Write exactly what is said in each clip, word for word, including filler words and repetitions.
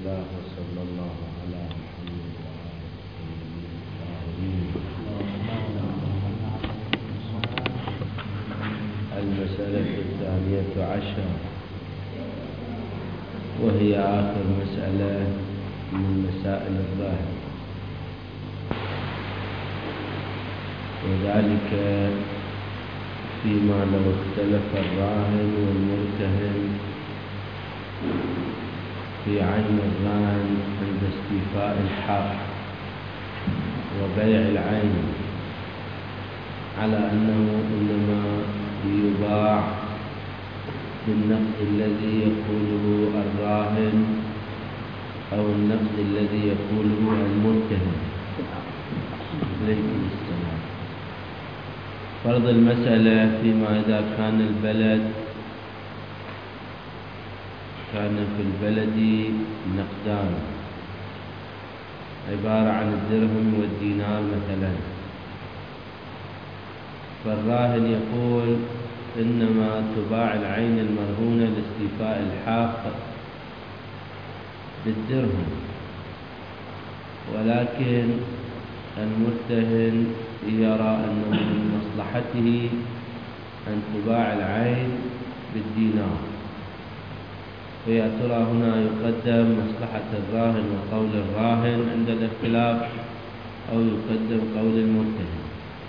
الله وصلى الله على محمد وآله الطاهرين. المسألة الثانية عشر، وهي آخر مسألة من مسائل الظاهر، وذلك فيما لو اختلف الراهن والمرتهن في عين الراهن عند استيفاء الحق وبيع العين على أنه إنما يباع بالنقد الذي يقوله الراهن أو النقد الذي يقوله المرتهن. عليكم السلام. فرض المسألة فيما إذا كان البلد كان في البلد نقدان عبارة عن الدرهم والدينار مثلا، فالراهن يقول إنما تباع العين المرهونة لاستيفاء الحق بالدرهم، ولكن المرتهن يرى أنه من مصلحته أن تباع العين بالدينار، فيا ترى هنا يقدم مصلحة الراهن وقول الراهن عند الاختلاف أو يقدم قول المرتهن؟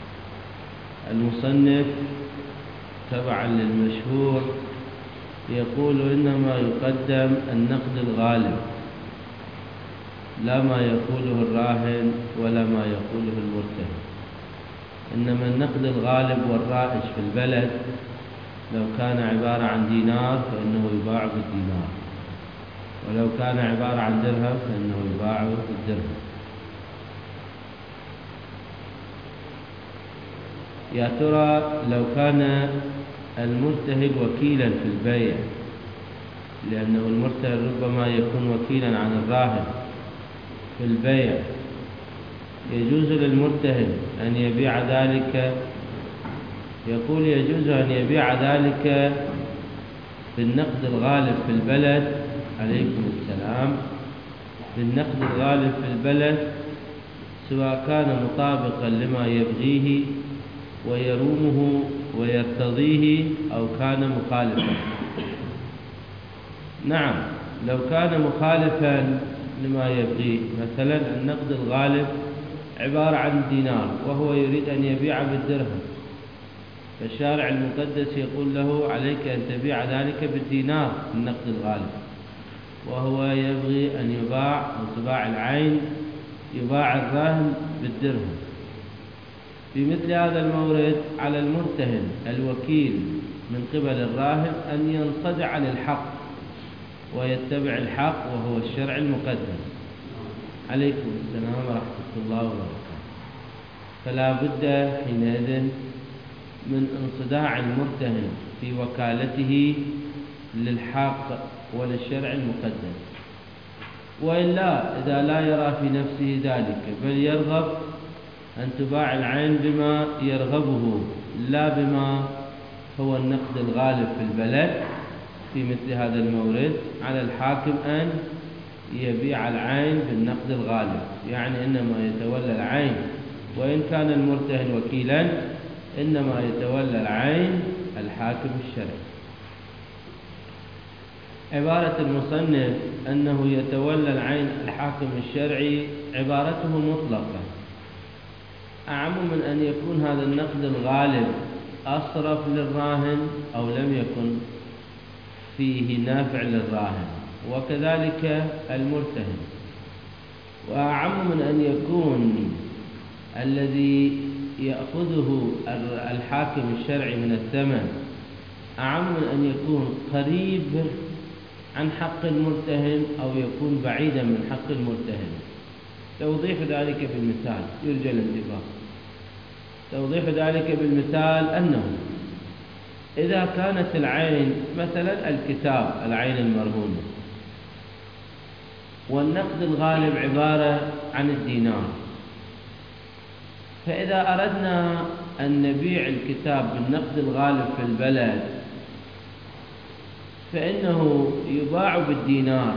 المصنف تبعا للمشهور يقول إنما يقدم النقد الغالب، لا ما يقوله الراهن ولا ما يقوله المرتهن، إنما النقد الغالب والرائج في البلد لو كان عبارة عن دينار فإنه يباع بالدينار، ولو كان عبارة عن درهم فإنه يباع بالدرهم. يا ترى لو كان المرتهن وكيلا في البيع، لأنه المرتهن ربما يكون وكيلا عن الراهن في البيع، يجوز للمرتهن أن يبيع ذلك؟ يقول يجوز أن يبيع ذلك بالنقد الغالب في البلد. عليكم السلام. بالنقد الغالب في البلد سواء كان مطابقا لما يبغيه ويرومه ويرتضيه أو كان مخالفا. نعم، لو كان مخالفا لما يبغيه، مثلا النقد الغالب عبارة عن دينار وهو يريد أن يبيع بالدرهم، فالشارع المقدس يقول له عليك أن تبيع ذلك بالدينار النقد الغالب، وهو يبغي أن يباع أو تباع العين يباع الراهن بالدرهم. في مثل هذا المورد على المرتهن الوكيل من قبل الراهن أن ينصدع للحق ويتبع الحق وهو الشرع المقدس. عليكم السلام ورحمة الله وبركاته. فلا بد حينئذ من انصداع المرتهن في وكالته للحق وللشرع المقدس، وإلا إذا لا يرى في نفسه ذلك بل يرغب أن تباع العين بما يرغبه لا بما هو النقد الغالب في البلد، في مثل هذا المورد على الحاكم أن يبيع العين بالنقد الغالب، يعني إنما يتولى العين، وإن كان المرتهن وكيلا إنما يتولى العين الحاكم الشرعي. عبارة المصنف أنه يتولى العين الحاكم الشرعي عبارته مطلقة، أعم من أن يكون هذا النقد الغالب أصرف للراهن أو لم يكن فيه نافع للراهن، وكذلك المرتهن. وأعم من أن يكون الذي يأخذه الحاكم الشرعي من الثمن أعم من أن يكون قريب عن حق المرتهن أو يكون بعيدا من حق المرتهن. توضيح ذلك بالمثال يرجى الانتباه. توضيح ذلك بالمثال أنه إذا كانت العين مثلا الكتاب العين المرهونة والنقد الغالب عبارة عن الدينار، فإذا أردنا أن نبيع الكتاب بالنقد الغالب في البلد فإنه يباع بالدينار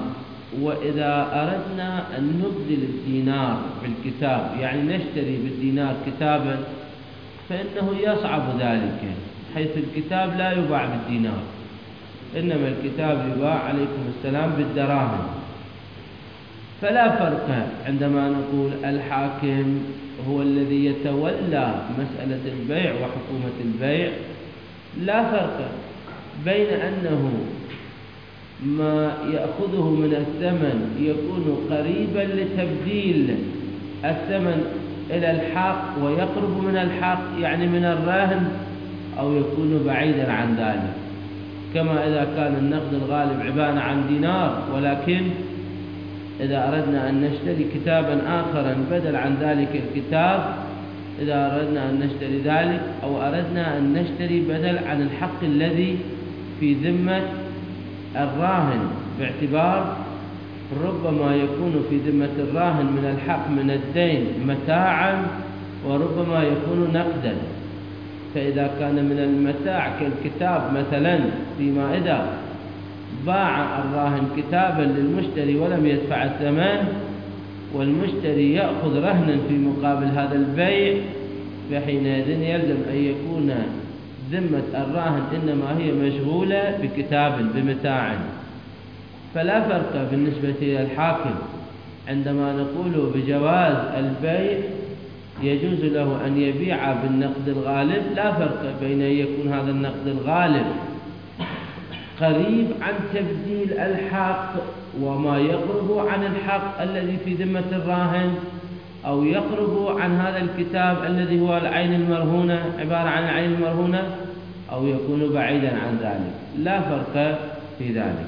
وإذا أردنا أن نبدل الدينار بالكتاب، يعني نشتري بالدينار كتابا، فإنه يصعب ذلك، حيث الكتاب لا يباع بالدينار، إنما الكتاب يباع عليكم السلام بالدراهم. فلا فرق عندما نقول الحاكم هو الذي يتولى مسألة البيع وحكومة البيع، لا فرق بين أنه ما يأخذه من الثمن يكون قريبا لتبديل الثمن إلى الحق ويقرب من الحق، يعني من الراهن، أو يكون بعيدا عن ذلك، كما إذا كان النقد الغالب عبارة عن دينار، ولكن إذا أردنا أن نشتري كتابا آخرا بدل عن ذلك الكتاب، إذا أردنا أن نشتري ذلك، أو أردنا أن نشتري بدل عن الحق الذي في ذمة الراهن، باعتبار ربما يكون في ذمة الراهن من الحق من الدين متاعا، وربما يكون نقدا. فإذا كان من المتاع كالكتاب مثلا، فيما إذا باع الراهن كتابا للمشتري ولم يدفع الثمن، والمشتري يأخذ رهنا في مقابل هذا البيع، فحينئذ يلزم أن يكون ذمة الراهن إنما هي مشغولة بكتاب بمتاع. فلا فرق بالنسبة إلى الحاكم عندما نقول بجواز البيع يجوز له أن يبيع بالنقد الغالب، لا فرق بين أن يكون هذا النقد الغالب قريب عن تبديل الحق وما يقرب عن الحق الذي في ذمة الراهن، أو يقرب عن هذا الكتاب الذي هو العين المرهونة، عبارة عن العين المرهونة، أو يكون بعيدا عن ذلك، لا فرق في ذلك.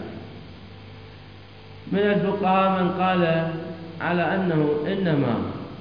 من الفقهاء من قال على أنه إنما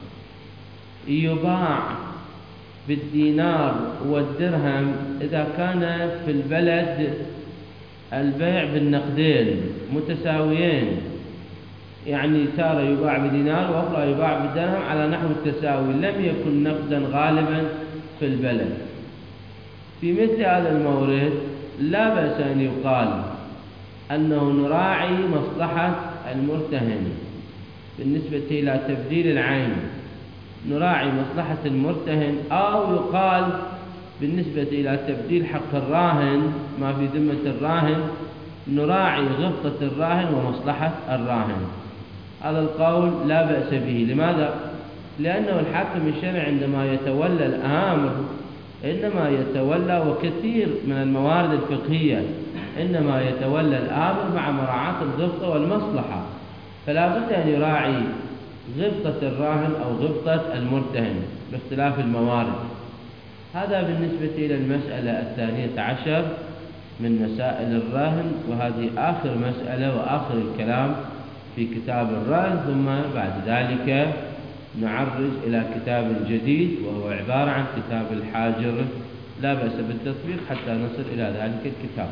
يباع بالدينار والدرهم إذا كان في البلد البيع بالنقدين متساويين، يعني تارة يباع بدينار وأخرى يباع بالدرهم على نحو التساوي، لم يكن نقدا غالبا في البلد. في مثل هذا المورد لا بأس أن يقال أنه نراعي مصلحة المرتهن بالنسبة إلى تبديل العين، نراعي مصلحة المرتهن، أو يقال بالنسبة إلى تبديل حق الراهن ما في ذمة الراهن نراعي غبطة الراهن ومصلحة الراهن. هذا القول لا بأس به. لماذا؟ لأنه الحاكم الشرعي عندما يتولى الأمر إنما يتولى، وكثير من الموارد الفقهية إنما يتولى الأمر مع مراعاة الغبطة والمصلحة، فلا بد أن يراعي غبطة الراهن أو غبطة المرتهن باختلاف الموارد. هذا بالنسبة إلى المسألة الثانية عشر من مسائل الرهن، وهذه آخر مسألة وآخر الكلام في كتاب الرهن، ثم بعد ذلك نعرج إلى كتاب جديد وهو عبارة عن كتاب الحاجر، لا بأس بالتطبيق حتى نصل إلى ذلك الكتاب.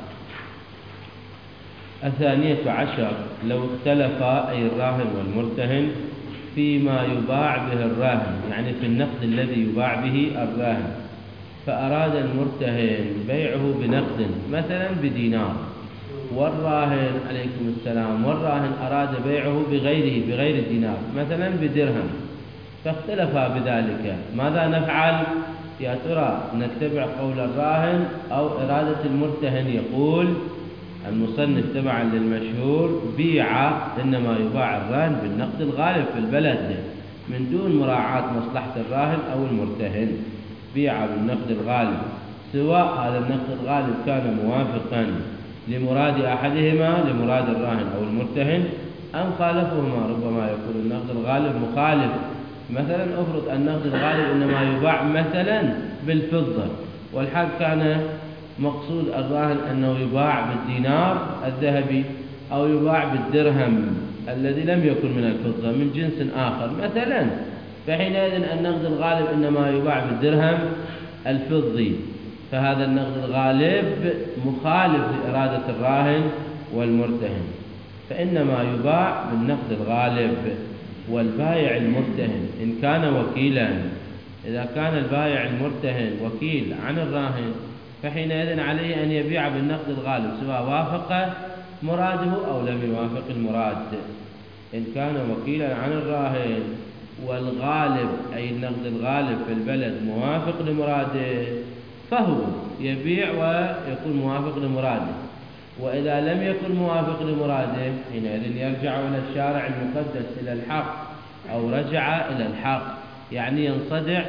الثانية عشر لو اختلف أي الراهن والمرتهن فيما يباع به الراهن، يعني في النقد الذي يباع به الراهن، فأراد المرتهن بيعه بنقد مثلا بدينار، والراهن عليكم السلام والراهن أراد بيعه بغيره بغير الدينار مثلا بدرهم، فاختلفا بذلك، ماذا نفعل؟ يا ترى نتبع قول الراهن أو إرادة المرتهن؟ يقول المصنف تبعا للمشهور بيع، إنما يباع الراهن بالنقد الغالب في البلد من دون مراعاة مصلحة الراهن أو المرتهن، بيع بالنقد الغالب، سواء هذا النقد الغالب كان موافقا لمراد أحدهما لمراد الراهن أو المرتهن أم خالفهما. ربما يكون النقد الغالب مخالف، مثلا أفرض النقد الغالب إنما يباع مثلا بالفضة، والحال كان مقصود الراهن أنه يباع بالدينار الذهبي أو يباع بالدرهم الذي لم يكن من الفضة من جنس آخر مثلا، فحينئذ النقد الغالب إنما يباع بالدرهم الفضي، فهذا النقد الغالب مخالف لإرادة الراهن والمرتهن، فإنما يباع بالنقد الغالب. والبائع المرتهن إن كان وكيلا، إذا كان البائع المرتهن وكيل عن الراهن فحينئذ عليه أن يبيع بالنقد الغالب سواء وافق مراده أو لم يوافق المراد. إن كان وكيلا عن الراهن والغالب أي النقد الغالب في البلد موافق لمراده فهو يبيع ويكون موافق لمراده، وإذا لم يكن موافق لمراده حينئذ يرجع إلى الشارع المقدس إلى الحق، أو رجع إلى الحق يعني ينصدع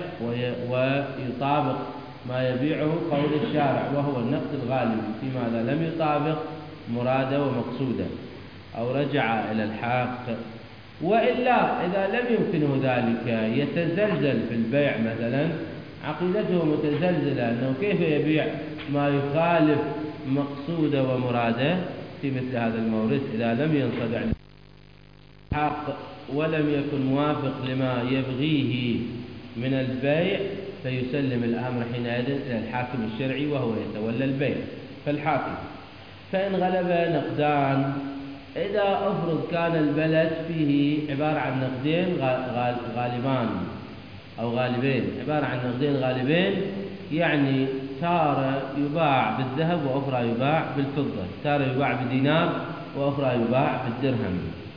ويطابق ما يبيعه قول الشارع وهو النقد الغالب فيما إذا لم يطابق مراده ومقصوده، أو رجع إلى الحق. وإلا إذا لم يمكنه ذلك يتزلزل في البيع مثلا، عقيدته متزلزلة أنه كيف يبيع ما يخالف مقصوده ومراده في مثل هذا المورد إذا لم ينصدع الحق ولم يكن موافق لما يبغيه من البيع، فيسلم الأمر حينئذ إلى الحاكم الشرعي وهو يتولى البيع. فالحاكم فإن غلب نقدان، إذا أفرض كان البلد فيه عبارة عن نقدين غالبان أو غالبين، عبارة عن نقدين غالبين يعني تارة يباع بالذهب وأخرى يباع بالفضة، تارة يباع بدينار وأخرى يباع بالدرهم،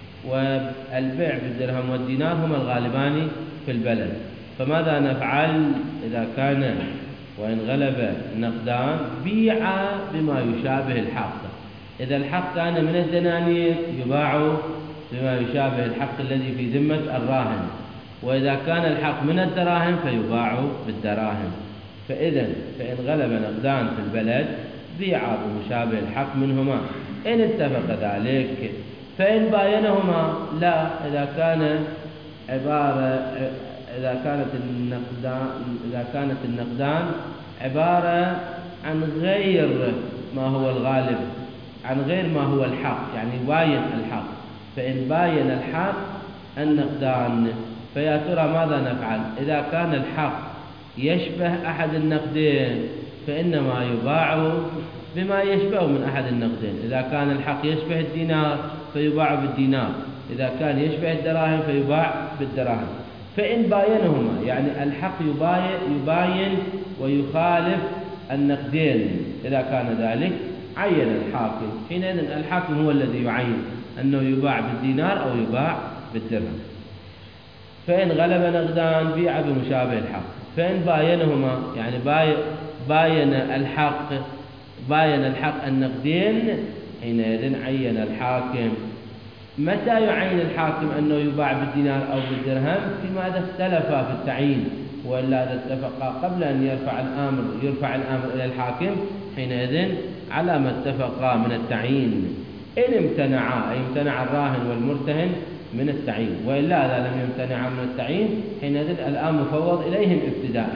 والبيع بالدرهم والدينار هما الغالبان في البلد. فماذا نفعل إذا كان وإن غلب النقدان بيع بما يشابه الحق؟ إذا الحق كان من الدنانير يباع بما يشابه الحق الذي في ذمة الراهن، وإذا كان الحق من الدراهم فيباع بالدراهم. فإذا فإن غلب نقدان في البلد بيع بمشابه الحق منهما إن اتفق ذلك، فإن باينهما لا، إذا كان عبارة إذا كانت النقدان إذا كانت النقدان عبارة عن غير ما هو الغالب، عن غير ما هو الحق، يعني باين الحق، فإن باين الحق النقدان فيا ترى ماذا نفعل؟ إذا كان الحق يشبه أحد النقدين فإنما يباع بما يشبه من أحد النقدين. إذا كان الحق يشبه الدينار فيباع بالدينار، إذا كان يشبه الدراهم فيباع بالدراهم. فإن باينهما يعني الحق يباين ويخالف النقدين، إذا كان ذلك عين الحاكم، حينئذ الحاكم هو الذي يعين أنه يباع بالدينار أو يباع بالدرهم. فإن غلب نقدان بيع بمشابه الحق، فإن باينهما يعني باين الحق باين الحق النقدين حينئذ عين الحاكم. متى يعين الحاكم أنه يباع بالدينار أو بالدرهم؟ فيما إذا اختلفا في التعيين، وإلا إذا اتفقا قبل أن يرفع الأمر يرفع الأمر إلى الحاكم حينئذ على ما اتفقا من التعيين. إن امتنعا أي امتنع الراهن والمرتهن من التعيين، وإلا إذا لم يمتنعا من التعيين حينئذ الأمر مفوض إليهم ابتداء.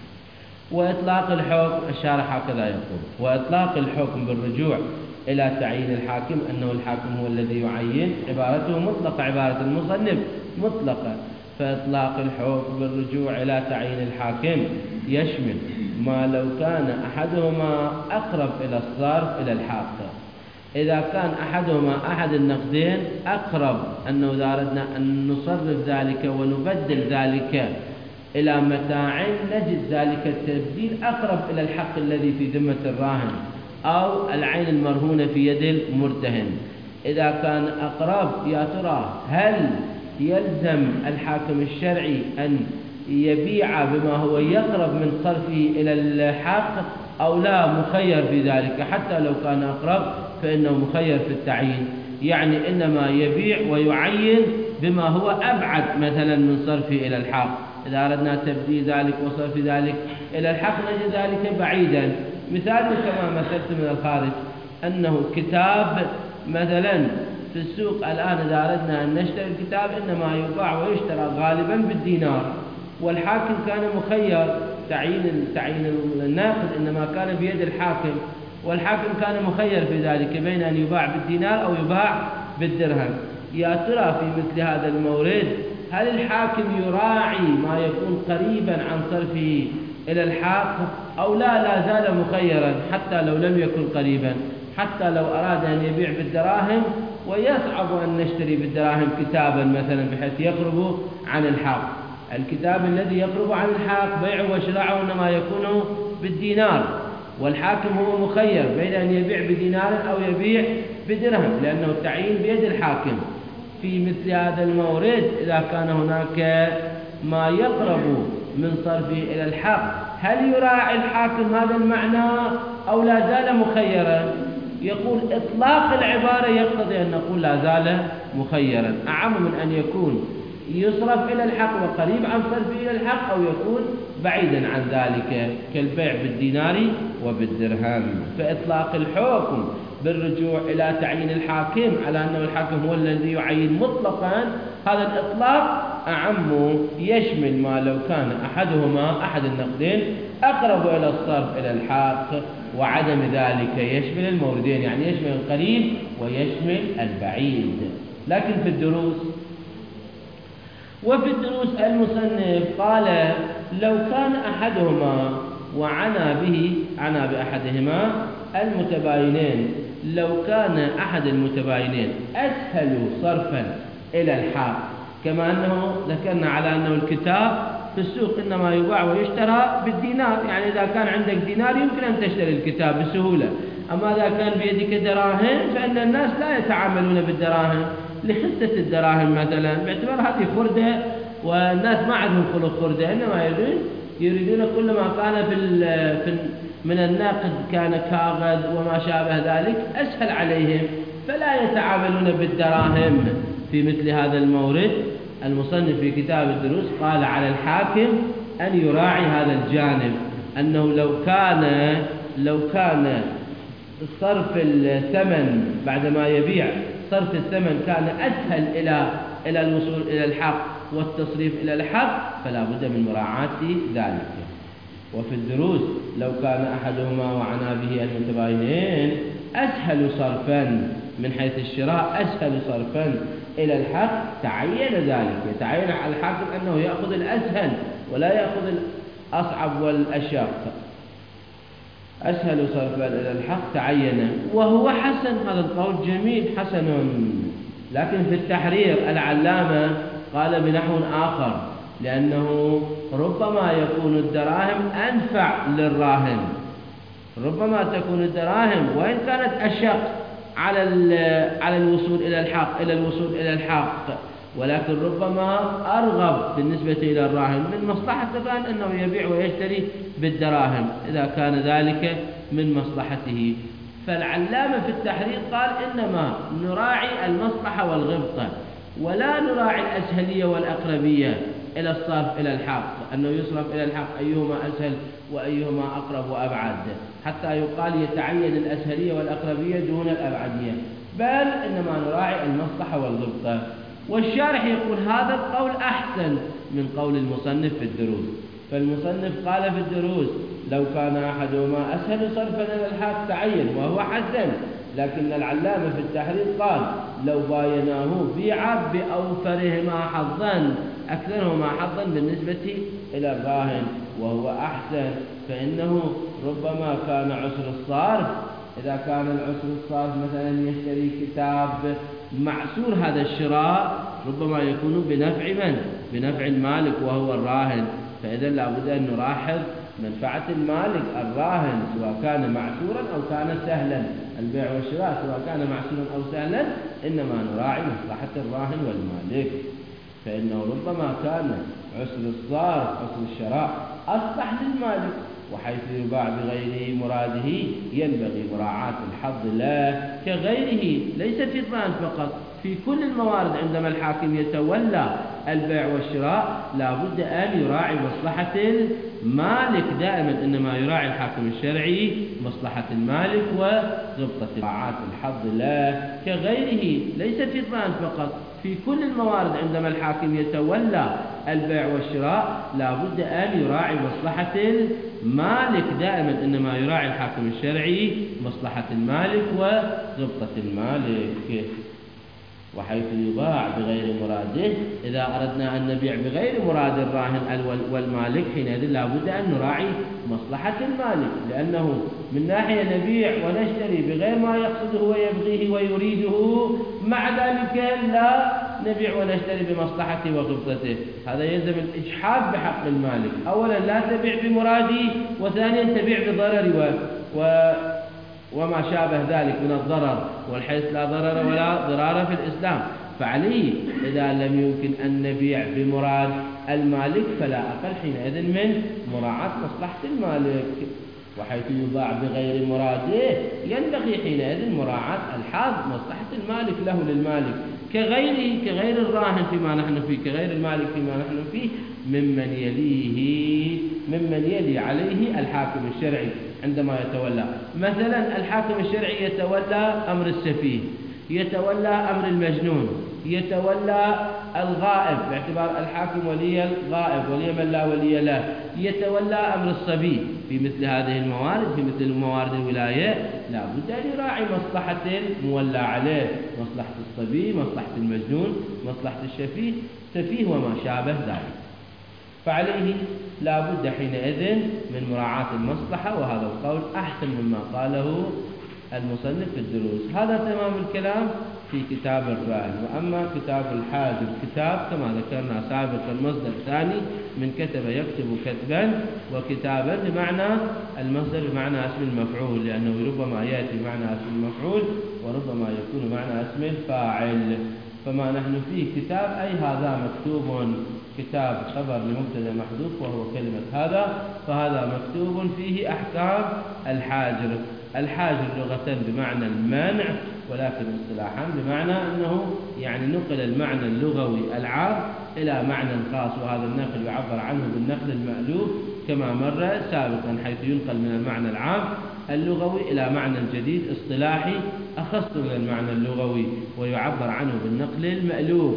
وإطلاق الحكم الشارح هكذا يقول: وإطلاق الحكم بالرجوع إلى تعيين الحاكم أنه الحاكم هو الذي يعين، عبارته مطلقة، عبارة المصنف مطلقة. فإطلاق الحكم بالرجوع إلى تعيين الحاكم يشمل ما لو كان أحدهما أقرب إلى الصرف إلى الحق. إذا كان أحدهما أحد النقدين أقرب، أنه إذا أردنا أن نصرف ذلك ونبدل ذلك إلى متاع نجد ذلك التبديل أقرب إلى الحق الذي في ذمة الراهن أو العين المرهونة في يد المرتهن. إذا كان أقرب يا ترى هل يلزم الحاكم الشرعي أن يبيع بما هو يقرب من صرفه إلى الحق أو لا، مخير في ذلك؟ حتى لو كان أقرب فإنه مخير في التعيين، يعني إنما يبيع ويعين بما هو أبعد مثلا من صرفه إلى الحق. إذا أردنا تبديل ذلك وصرف ذلك إلى الحق نجد ذلك بعيدا. مثال كما مثلت من الخارج أنه كتاب مثلا في السوق الآن، إذا أردنا أن نشتري الكتاب إنما يباع ويشترى غالبا بالدينار، والحاكم كان مخير، تعيين تعيين الناقد إنما كان بيد الحاكم، والحاكم كان مخير في ذلك بين أن يباع بالدينار أو يباع بالدرهم. يا ترى في مثل هذا المورد هل الحاكم يراعي ما يكون قريبا عن صرفه إلى الحق أو لا لا زال مخيرا حتى لو لم يكن قريبا؟ حتى لو أراد أن يبيع بالدراهم ويصعب أن نشتري بالدراهم كتابا مثلا بحيث يقرب عن الحق، الكتاب الذي يقرب عن الحق بيعه وشراعه إنما يكون بالدينار، والحاكم هو مخير بين أن يبيع بدينار أو يبيع بدرهم، لأنه التعيين بيد الحاكم. في مثل هذا المورد إذا كان هناك ما يقرب من صرفه إلى الحق هل يراعي الحاكم هذا المعنى أو لا زال مخيرا؟ يقول إطلاق العبارة يقتضي أن نقول لا زال مخيرا، أعم من أن يكون يصرف إلى الحق وقريب عن صرفه إلى الحق أو يكون بعيدا عن ذلك كالبيع بالدينار وبالدرهم. فإطلاق الحكم بالرجوع إلى تعيين الحاكم على أنه الحاكم هو الذي يعين مطلقا، هذا الإطلاق أعم، يشمل ما لو كان أحدهما أحد النقدين أقرب إلى الصرف إلى الحق وعدم ذلك يشمل الموردين، يعني يشمل القريب ويشمل البعيد. لكن في الدروس وفي الدروس المصنف قال لو كان أحدهما وعنى به عنى بأحدهما المتباينين، لو كان أحد المتباينين أسهل صرفا إلى الحق، كما أنه ذكرنا على أنه الكتاب في السوق إنما يباع ويشترى بالدينار، يعني إذا كان عندك دينار يمكن أن تشتري الكتاب بسهولة، أما إذا كان بيدك دراهم فإن الناس لا يتعاملون بالدراهم لخسة الدراهم مثلا، باعتبار هذه خردة والناس ما عندهم خلق خردة، إنما يريدون يريدون كل ما كان في من النقد كان كاغذ وما شابه ذلك أسهل عليهم فلا يتعاملون بالدراهم. في مثل هذا المورد المصنف في كتاب الدروس قال على الحاكم أن يراعي هذا الجانب، أنه لو كان لو كان صرف الثمن بعدما يبيع صرف الثمن كان أسهل إلى إلى الوصول إلى الحق والتصريف إلى الحق فلا بد من مراعاة ذلك. وفي الدروس لو كان أحدهما وعنى به المتباينين أسهل صرفا من حيث الشراء أسهل صرفا إلى الحق تعين ذلك، يتعين على الحاكم أنه يأخذ الأسهل ولا يأخذ الأصعب والأشق، أسهل صرفا إلى الحق تعين، وهو حسن، هذا القول جميل حسن. لكن في التحرير العلامة قال بنحو آخر، لأنه ربما يكون الدراهم أنفع للراهن، ربما تكون الدراهم وإن كانت أشق على على الوصول إلى الحق إلى الوصول إلى الحق ولكن ربما أرغب بالنسبة إلى الراهن، من مصلحة الراهن أنه يبيع ويشتري بالدراهم إذا كان ذلك من مصلحته. فالعلامة في التحرير قال إنما نراعي المصلحة والغبطة ولا نراعي الأسهلية والأقربية إلى الصرف إلى الحق، أنه يصرف إلى الحق أيهما أسهل وأيهما أقرب وأبعد، حتى يقال يتعين الأسهلية والأقربية دون الأبعدية، بل إنما نراعي المصلحة والغبطة. والشارح يقول هذا القول أحسن من قول المصنف في الدروس. فالمصنف قال في الدروس لو كان أحدهما أسهل صرفا إلى الحق تعين وهو حسن، لكن العلامة في التحرير قال لو بايناه بيع بأوفرهما حظا أكثرهما حظا بالنسبة إلى الراهن وهو أحسن، فإنه ربما كان عسر الصرف، إذا كان العسر الصرف مثلا يشتري كتاب معسور هذا الشراء ربما يكون بنفع من؟ بنفع المالك وهو الراهن، فإذا لابد أن نلاحظ منفعة المالك الراهن سواء كان معسورا أو كان سهلا، البيع والشراء سواء كان معسورا أو سهلا إنما نراعي مصلحة الراهن والمالك، فإنه ربما كان عسر الصرف عسر الشراء أصلح للمالك، وحيث يباع بغير مراده ينبغي مراعاة الحظ له كغيره ليس في الظن فقط، في كل الموارد عندما الحاكم يتولى البيع والشراء لا بد أن يراعي مصلحة المالك دائما، إنما يراعي الحاكم الشرعي مصلحة المالك وغبطة مراعاة الحظ له كغيره ليس في الظن فقط، في كل الموارد عندما الحاكم يتولى البيع والشراء لا بد أن يراعي مصلحة المالك دائما، إنما يراعي الحاكم الشرعي مصلحة المالك وغبطة المالك. وحيث يباع بغير مراده، إذا أردنا أن نبيع بغير مراد الراهن والمالك حينئذ لا بد أن نراعي مصلحة المالك، لأنه من ناحية نبيع ونشتري بغير ما يقصده ويبغيه ويريده، مع ذلك لا نبيع ونشتري بمصلحته وغبطته، هذا يلزم الإجحاف بحق المالك، أولا لا تبيع بمرادي، وثانيا تبيع بضرر و, و وما شابه ذلك من الضرر، والحيث لا ضرر ولا ضرار في الإسلام، فعليه إذا لم يمكن أن نبيع بمراد المالك فلا أقل حينئذ من مراعاة مصلحة المالك. وحيث يباع بغير مراده ينبغي حينئذ مراعاة الحاض مصلحة المالك له للمالك، كغيره كغير الراهن فيما نحن فيه، كغير المالك فيما نحن فيه، ممن يليه ممن يلي عليه الحاكم الشرعي عندما يتولى. مثلا الحاكم الشرعي يتولى أمر السفيه، يتولى أمر المجنون، يتولى الغائب باعتبار الحاكم ولي الغائب ولي من لا ولي له، يتولى أمر الصبي. في مثل هذه الموارد، في مثل موارد الولاية، لا بد أن يراعي مصلحة المولى عليه، مصلحة الصبي، مصلحة المجنون، مصلحة الشفيه سفيه وما شابه ذلك. فعليه لا بد حينئذ من مراعاة المصلحة، وهذا القول أحسن مما قاله المصنف في الدروس. هذا تمام الكلام في كتاب الرهن. وأما كتاب الحاجر كتاب كما ذكرنا سابقا مصدر ثاني من كتب يكتب كتبا، وكتابا بمعنى المصدر بمعنى اسم المفعول، لأنه ربما يأتي معنى اسم المفعول وربما يكون معنى اسم الفاعل. فما نحن فيه كتاب أي هذا مكتوب، كتاب خبر لمبتدا محذوف وهو كلمة هذا، فهذا مكتوب فيه أحكام الحاجر. الحاجر لغة بمعنى المانع، ولكن اصطلاحا بمعنى أنه يعني نقل المعنى اللغوي العام إلى معنى خاص، وهذا النقل يعبر عنه بالنقل المألوف كما مر سابقا، حيث ينقل من المعنى العام اللغوي إلى معنى جديد اصطلاحي أخص من المعنى اللغوي ويعبر عنه بالنقل المألوف.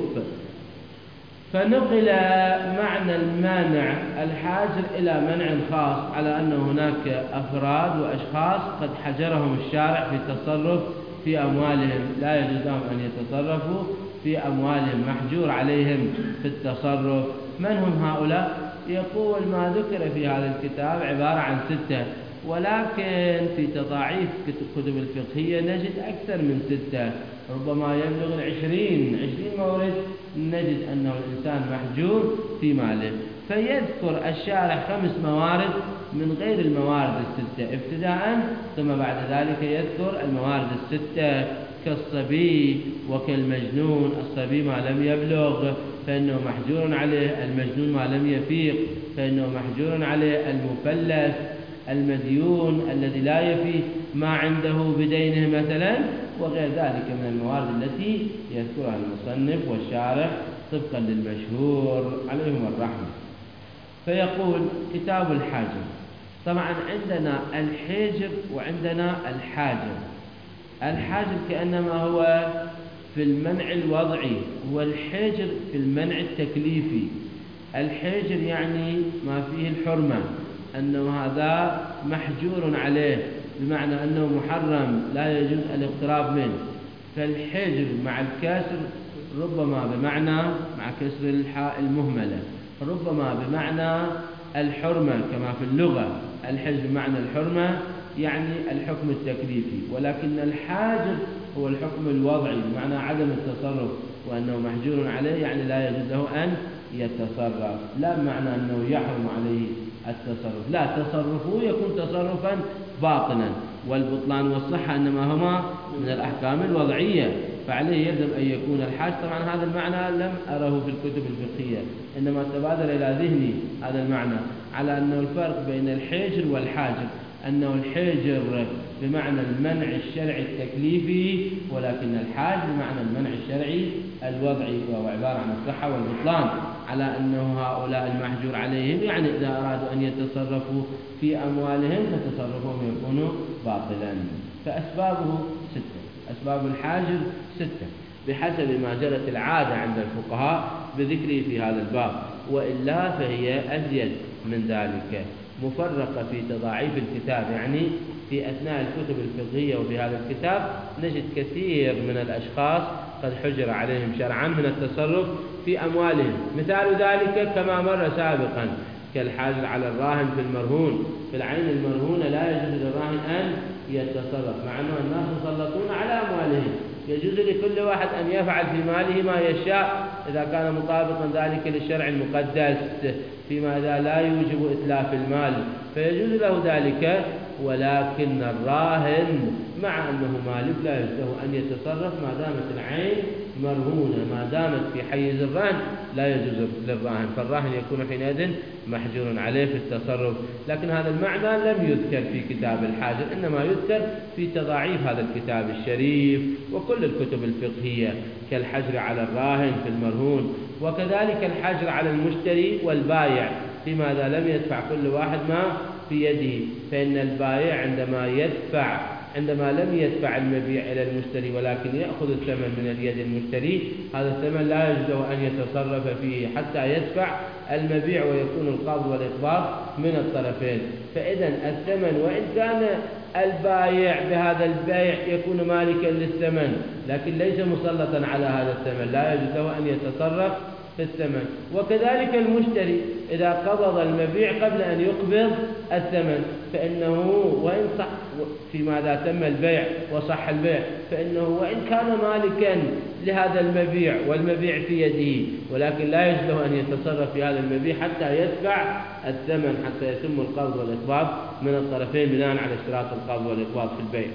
فنقل معنى المانع الحاجر إلى منع خاص، على أن هناك أفراد وأشخاص قد حجرهم الشارع في التصرف في أموالهم، لا يجوز لهم أن يتصرفوا في أموالهم، محجور عليهم في التصرف. من هم هؤلاء؟ يقول ما ذكر في هذا الكتاب عبارة عن ستة، ولكن في تضاعيف الكتب الفقهية نجد أكثر من ستة، ربما يبلغ العشرين عشرين مورد نجد أنه الإنسان محجور في ماله. فيذكر الشارع خمس موارد من غير الموارد الستة ابتداء، ثم بعد ذلك يذكر الموارد الستة كالصبي وكالمجنون. الصبي ما لم يبلغ فإنه محجور عليه، المجنون ما لم يفيق فإنه محجور عليه، المفلس، المديون الذي لا يفي ما عنده بدينه مثلا، وغير ذلك من الموارد التي يذكرها المصنف والشارح طبقا للمشهور عليهم الرحمة. فيقول كتاب الحاجر. طبعا عندنا الحجر وعندنا الحاجر. الحاجر كأنما هو في المنع الوضعي، والحجر في المنع التكليفي. الحجر يعني ما فيه الحرمة، أنه هذا محجور عليه بمعنى أنه محرم لا يجوز الاقتراب منه. فالحجر مع الكسر ربما بمعنى مع كسر الحاء المهملة ربما بمعنى الحرمة كما في اللغة. الحجر بمعنى الحرمة يعني الحكم التكليفي، ولكن الحاجر هو الحكم الوضعي بمعنى عدم التصرف، وأنه محجور عليه يعني لا يجوز له أن يتصرف، لا بمعنى أنه يحرم عليه التصرف، لا، تصرفه يكون تصرفا باطنا، والبطلان والصحة إنما هما من الأحكام الوضعية، فعليه يلزم أن يكون الحاج. طبعا هذا المعنى لم أره في الكتب الفقهية، إنما تبادر إلى ذهني هذا المعنى على أنه الفرق بين الحجر والحاجر، أنه الحجر بمعنى المنع الشرعي التكليفي، ولكن الحاج بمعنى المنع الشرعي الوضعي، وهو عبارة عن الصحة والبطلان، على أنه هؤلاء المحجور عليهم يعني إذا أرادوا أن يتصرفوا في أموالهم فتصرفهم يكون باطلا. فأسبابه ستة، أسباب الحاجر ستة بحسب ما جرت العادة عند الفقهاء بذكره في هذا الباب، وإلا فهي أزيد من ذلك، مفرقة في تضاعيف الكتاب. يعني في أثناء الكتب الفقهية وفي هذا الكتاب نجد كثير من الأشخاص قد حجر عليهم شرعا من التصرف في أموالهم. مثال ذلك كما مر سابقا كالحاجر على الراهن في المرهون، في العين المرهونة لا يجوز للراهن أن يتصرف، مع أنه الناس مسلطون على أموالهم، يجوز لكل واحد أن يفعل في ماله ما يشاء إذا كان مطابقا ذلك للشرع المقدس، فيما إذا لا يوجب إتلاف المال فيجوز له ذلك. ولكن الراهن مع أنه مالك لا يجوز له أن يتصرف ما دامت العين مرهونة ما دامت في حيز الرهن لا يجوز للراهن، فالراهن يكون حينئذ محجور عليه في التصرف. لكن هذا المعنى لم يذكر في كتاب الحاجر، إنما يذكر في تضاعيف هذا الكتاب الشريف وكل الكتب الفقهية كالحجر على الراهن في المرهون، وكذلك الحجر على المشتري والبايع لماذا لم يدفع كل واحد ما في يده. فإن البايع عندما يدفع عندما لم يدفع المبيع إلى المشتري ولكن يأخذ الثمن من اليد المشتري، هذا الثمن لا يجوز له أن يتصرف فيه حتى يدفع المبيع ويكون القبض والإقباض من الطرفين. فإذا الثمن وإن كان البايع بهذا البيع يكون مالكا للثمن لكن ليس مسلطا على هذا الثمن، لا يجوز له أن يتصرف في الثمن. وكذلك المشتري إذا قبض المبيع قبل أن يقبض الثمن فإنه وإن صح فيما إذا تم البيع وصح البيع فإنه وإن كان مالكا لهذا المبيع والمبيع في يده ولكن لا يجوز له أن يتصرف في هذا المبيع حتى يدفع الثمن حتى يتم القبض والإقباض من الطرفين بناء على اشتراط القبض والإقباض في البيع.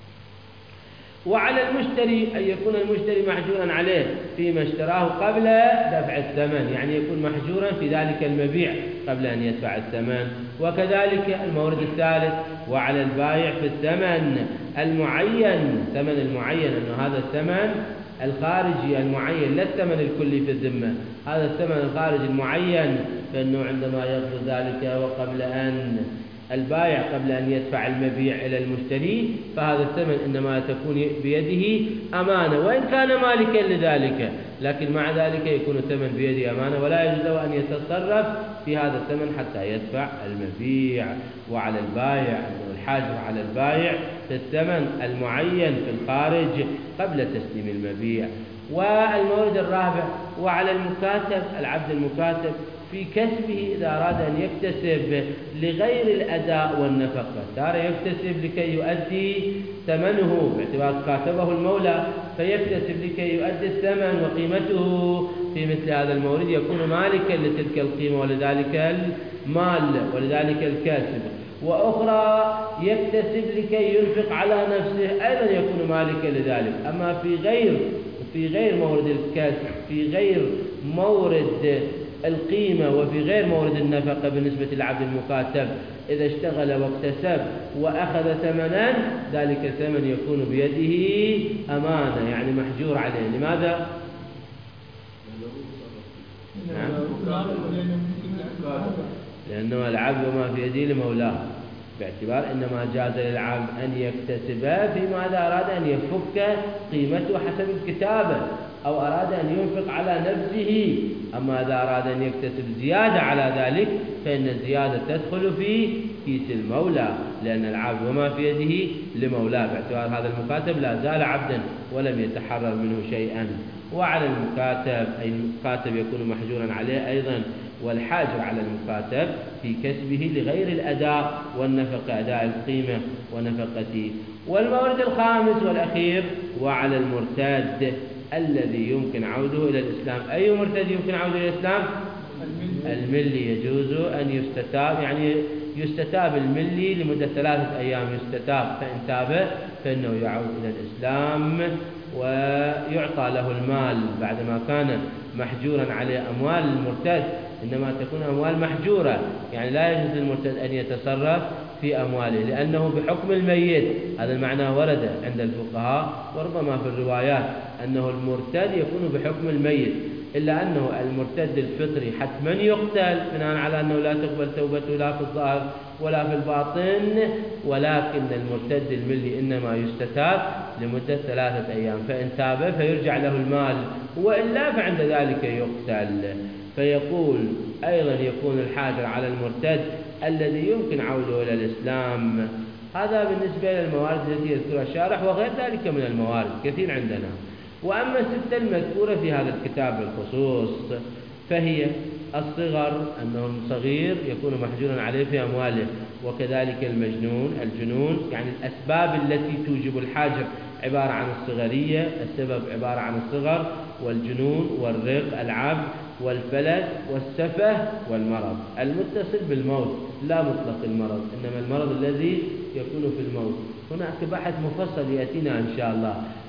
وعلى المشتري أن يكون المشتري محجورا عليه فيما اشتراه قبل دفع الثمن، يعني يكون محجورا في ذلك المبيع قبل أن يدفع الثمن. وكذلك المورد الثالث وعلى البائع في الثمن المعين، ثمن المعين أنه هذا الثمن الخارجي المعين لا الثمن الكلي في الذمة، هذا الثمن الخارجي المعين فإنه عندما يقبض ذلك وقبل أن البائع قبل أن يدفع المبيع إلى المشتري فهذا الثمن إنما تكون بيده أمانة وإن كان مالكا لذلك، لكن مع ذلك يكون الثمن بيده أمانة ولا يجوز له أن يتصرف في هذا الثمن حتى يدفع المبيع. وعلى البائع أنه الحاجر على البائع في الثمن المعين في الخارج قبل تسليم المبيع. والمورد الرابع وعلى المكاتب، العبد المكاتب في كسبه إذا أراد أن يكتسب لغير الأداء والنفقة، تارة يكتسب لكي يؤدي ثمنه باعتبار كاتبه المولى فيكتسب لكي يؤدي الثمن وقيمته في مثل هذا المورد يكون مالكا لتلك القيمة ولذلك المال ولذلك الكاسب. وأخرى يكتسب لكي ينفق على نفسه أيضا يكون مالكا لذلك. أما في غير في غير مورد الكسب في غير مورد القيمة وفي غير مورد النفقة بالنسبة للعبد المكاتب إذا اشتغل واكتسب وأخذ ثمنا ذلك الثمن يكون بيده أمانة يعني محجور عليه. لماذا؟ نعم. لأنه العبد وما في يده لمولاه باعتبار إنما جاز للعبد أن يكتسبه فيما إذا أراد أن يفك قيمته حسب الكتابة أو أراد أن ينفق على نفسه. أما إذا أراد أن يكتسب زيادة على ذلك فإن الزيادة تدخل في كيس المولى لأن العبد وما في يده لمولاه باعتبار هذا المكاتب لا زال عبدا ولم يتحرر منه شيئا. وعلى المكاتب أي المكاتب يكون محجورا عليه أيضا والحاجر على المكاتب في كسبه لغير الأداء والنفقة أداء القيمة ونفقته. والمورد الخامس والأخير وعلى المرتد الذي يمكن عوده إلى الإسلام. أي مرتد يمكن عوده إلى الإسلام؟ الملي يجوز أن يستتاب يعني يستتاب الملي لمدة ثلاثة أيام يستتاب فإن تاب فإنه يعود إلى الإسلام ويعطى له المال بعدما كان محجورا عليه. أموال المرتد إنما تكون أموال محجورة يعني لا يجوز للمرتد أن يتصرف في أمواله لأنه بحكم الميت. هذا المعنى ورد عند الفقهاء وربما في الروايات أنه المرتد يكون بحكم الميت إلا أنه المرتد الفطري حتما يقتل بناء على أنه لا تقبل توبته لا في الظاهر ولا في الباطن. ولكن المرتد الملي إنما يستتاب لمدة ثلاثة أيام فإن تاب فيرجع له المال وإلا فعند ذلك يقتل. فيقول أيضا يكون الحاجر على المرتد الذي يمكن عوده إلى الإسلام. هذا بالنسبة للموارد التي يذكرها الشارح وغير ذلك من الموارد كثير عندنا. وأما الستة المذكورة في هذا الكتاب بالخصوص فهي الصغر أنه صغير يكون محجورا عليه في أمواله وكذلك المجنون الجنون يعني الأسباب التي توجب الحاجر عبارة عن الصغرية السبب عبارة عن الصغر والجنون والرق العبد والفلس والسفه والمرض المتصل بالموت لا مطلق المرض إنما المرض الذي يكون في الموت. هناك بحث مفصل يأتينا إن شاء الله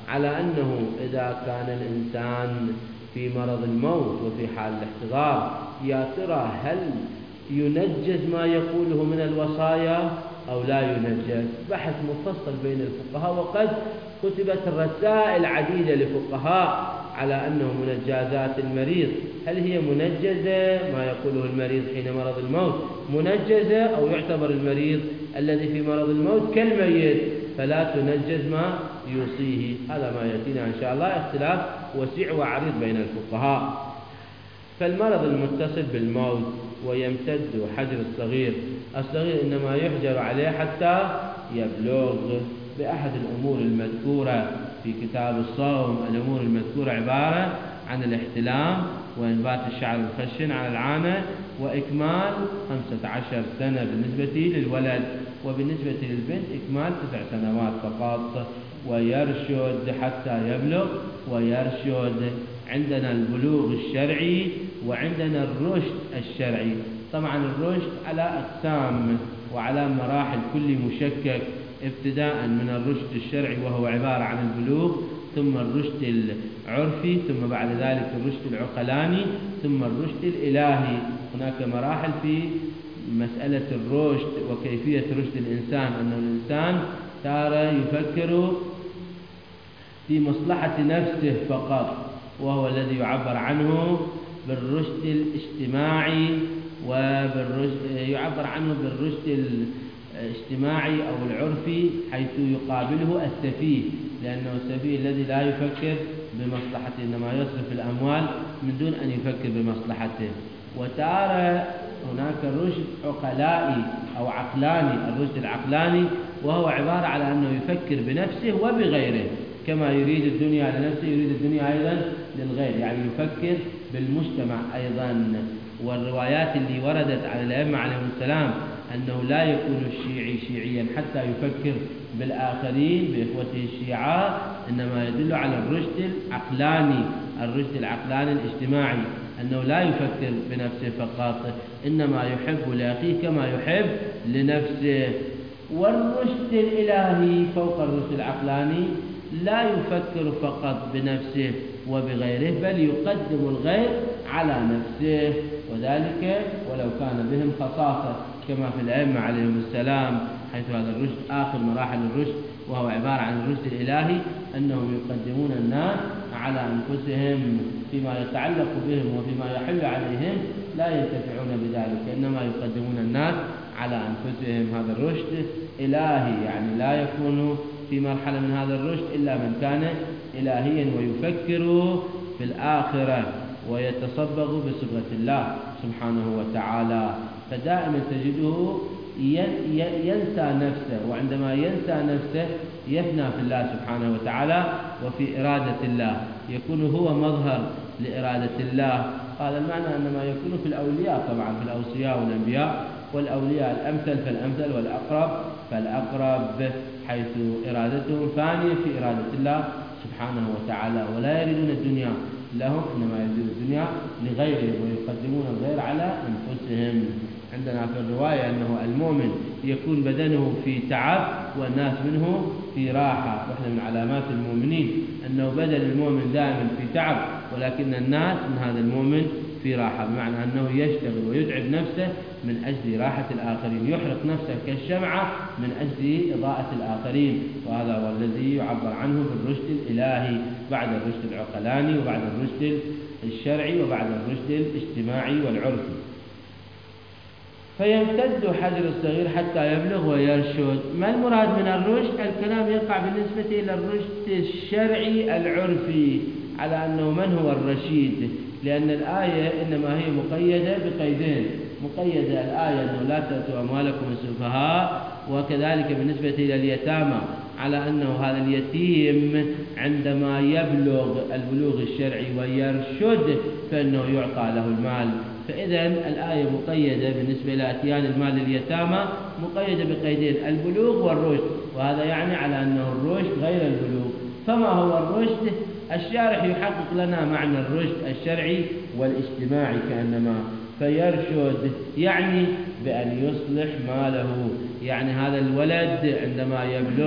على أنه إذا كان الإنسان في مرض الموت وفي حال الاحتضار يا ترى هل ينجز ما يقوله من الوصايا أو لا ينجز؟ بحث مفصل بين الفقهاء، وقد كتبت رسائل عديدة لفقهاء على أنه منجزات المريض هل هي منجزة ما يقوله المريض حين مرض الموت منجزة، أو يعتبر المريض الذي في مرض الموت كالميت فلا تنجز ما يوصيه. هذا ما يأتينا إن شاء الله اختلاف وسيع وعريض بين الفقهاء. فالمرض المتصل بالموت ويمتد حجر الصغير، الصغير إنما يحجر عليه حتى يبلغ بأحد الأمور المذكورة في كتاب الصوم. الأمور المذكورة عبارة عن الاحتلام وإنبات الشعر الخشن على العانة وإكمال خمسة عشر سنة بالنسبة للولد، وبالنسبة للبنت إكمال تسع سنوات فقط. ويرشد حتى يبلغ ويرشد. عندنا البلوغ الشرعي وعندنا الرشد الشرعي. طبعا الرشد على أقسام وعلى مراحل، كل مشكك، ابتداء من الرشد الشرعي وهو عبارة عن البلوغ، ثم الرشد العرفي، ثم بعد ذلك الرشد العقلاني، ثم الرشد الإلهي. هناك مراحل في مسألة الرشد وكيفية رشد الإنسان، أنه الإنسان تارة يفكر في مصلحة نفسه فقط، وهو الذي يعبر عنه بالرشد الاجتماعي، وبالرشد يعبر عنه بالرشد الاجتماعي أو العرفي، حيث يقابله السفيه، لأنه السفيه الذي لا يفكر بمصلحته، إنما يصرف الأموال من دون أن يفكر بمصلحته. وتارة هناك رشد عقلائي أو عقلاني، الرشد العقلاني وهو عبارة على أنه يفكر بنفسه وبغيره، كما يريد الدنيا لنفسه يريد الدنيا أيضا للغير، يعني يفكر بالمجتمع أيضا. والروايات اللي وردت على الأئمة عليهم السلام أنه لا يكون الشيعي شيعيا حتى يفكر بالآخرين بإخوته الشيعاء، إنما يدل على الرشد العقلاني، الرشد العقلاني الاجتماعي، أنه لا يفكر بنفسه فقط، إنما يحب لأخيه كما يحب لنفسه. والرشد الإلهي فوق الرشد العقلاني، لا يفكر فقط بنفسه وبغيره، بل يقدم الغير على نفسه، وذلك ولو كان بهم خصاصة، كما في الأئمة عليهم السلام، حيث هذا الرشد آخر مراحل الرشد وهو عبارة عن الرشد الإلهي، أنهم يقدمون الناس على أنفسهم فيما يتعلق بهم وفيما يحل عليهم، لا ينتفعون بذلك، إنما يقدمون الناس على أنفسهم. هذا الرشد إلهي، يعني لا يكون في مرحلة من هذا الرشد إلا من كان إلهيا ويفكر في الآخرة ويتصبغ بصبغة الله سبحانه وتعالى. فدائما تجده ينسى نفسه، وعندما ينسى نفسه يفنى في الله سبحانه وتعالى وفي إرادة الله، يكون هو مظهر لإرادة الله. هذا المعنى أنما يكون في الأولياء، طبعا في الأوصياء والأنبياء والأولياء الأمثل فالأمثل والأقرب فالأقرب، حيث إرادتهم فانية في إرادة الله سبحانه وتعالى، ولا يريدون الدنيا لهم، إنما يريدون الدنيا لغيرهم ويقدمون الغير على أنفسهم. عندنا في الرواية أنه المؤمن يكون بدنه في تعب والناس منه في راحة، واحدة من علامات المؤمنين أنه بدن المؤمن دائما في تعب، ولكن الناس من هذا المؤمن في راحة، بمعنى أنه يشتغل ويتعب نفسه من أجل راحة الآخرين، يحرق نفسه كالشمعة من أجل إضاءة الآخرين. وهذا هو الذي يعبر عنه بالرشد الإلهي، بعد الرشد العقلاني وبعد الرشد الشرعي وبعد الرشد الاجتماعي والعرفي. فيمتد حجر الصغير حتى يبلغ ويرشد. ما المراد من الرشد؟ الكلام يقع بالنسبة إلى الرشد الشرعي العرفي على أنه من هو الرشيد، لأن الآية إنما هي مقيدة بقيدين، مقيدة الآية أنه لا تأتوا أموالكم السفهاء، وكذلك بالنسبة إلى اليتامى على أنه هذا اليتيم عندما يبلغ البلوغ الشرعي ويرشد فإنه يعطى له المال. فإذا الآية مقيدة بالنسبة إلى أتيان المال لليتامى، مقيدة بقيدين البلوغ والرشد، وهذا يعني على أنه الرشد غير البلوغ. فما هو الرشد؟ الشارح يحقق لنا معنى الرشد الشرعي والاجتماعي كأنما. فيرشد يعني بأن يصلح ماله، يعني هذا الولد عندما يبلغ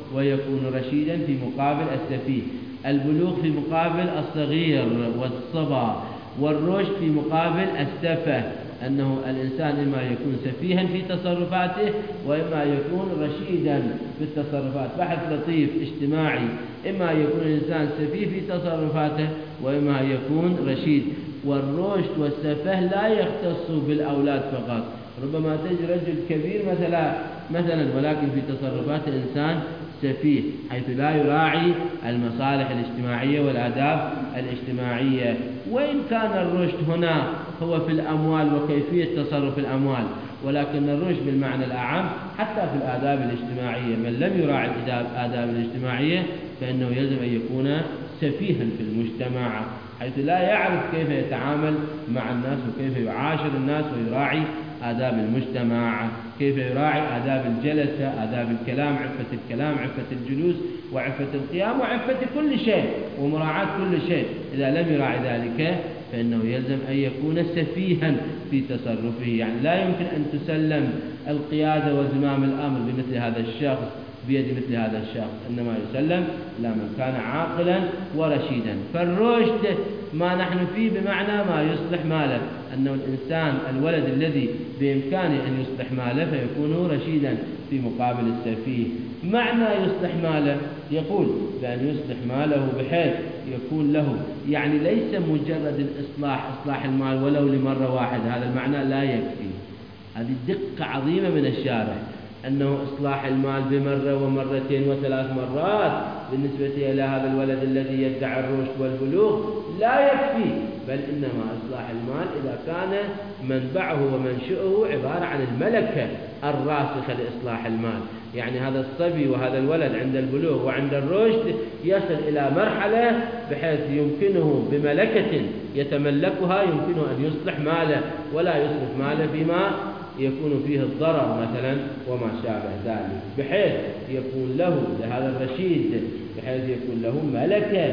ويكون رشيدا في مقابل السفيه. البلوغ في مقابل الصغير والصبا، والرشد في مقابل السفه، أنه الإنسان إما يكون سفيها في تصرفاته وإما يكون رشيدا في التصرفات. بحث لطيف اجتماعي، إما يكون الإنسان سفيه في تصرفاته وإما يكون رشيد. والرشد والسفه لا يختص بالأولاد فقط، ربما تجد رجل كبير مثلا مثلا ولكن في تصرفاته إنسان سفيه، حيث لا يراعي المصالح الاجتماعية والآداب الاجتماعية. وإن كان الرشد هنا هو في الأموال وكيفية تصرف الأموال، ولكن الرشد بالمعنى الأعم حتى في الآداب الاجتماعية. من لم يراعي الآداب الاجتماعية فإنه يجب أن يكون سفيها في المجتمع، حيث لا يعرف كيف يتعامل مع الناس وكيف يعاشر الناس ويراعي آداب المجتمع، كيف يراعي آداب الجلسة، آداب الكلام، عفة الكلام، عفة الجلوس، وعفة القيام، وعفة كل شيء، ومراعاة كل شيء. إذا لم يراعي ذلك فإنه يلزم أن يكون سفيها في تصرفه. يعني لا يمكن أن تسلم القيادة وزمام الأمر بمثل هذا الشخص بيد مثل هذا الشخص، إنما يسلم إلى من كان عاقلا ورشيدا. فالرشد ما نحن فيه بمعنى ما يصلح ماله، أنه الإنسان الولد الذي بإمكانه أن يصلح ماله فيكون رشيدا في مقابل السفيه. معنى يصلح ماله يقول بأن يصلح ماله بحيث يكون له، يعني ليس مجرد الإصلاح إصلاح المال ولو لمرة واحدة، هذا المعنى لا يكفي. هذه دقة عظيمة من الشارع، أنه إصلاح المال بمرة ومرتين وثلاث مرات بالنسبة إلى هذا الولد الذي يدعي الرشد والبلوغ لا يكفي، بل إنما إصلاح المال إذا كان منبعه ومنشئه عبارة عن الملكة الراسخة لإصلاح المال. يعني هذا الصبي وهذا الولد عند البلوغ وعند الرشد يصل إلى مرحلة بحيث يمكنه بملكة يتملكها يمكنه أن يصلح ماله ولا يصرف ماله فيما يكون فيه الضرر مثلا وما شابه ذلك، بحيث يكون له لهذا الرشيد بحيث يكون له ملكة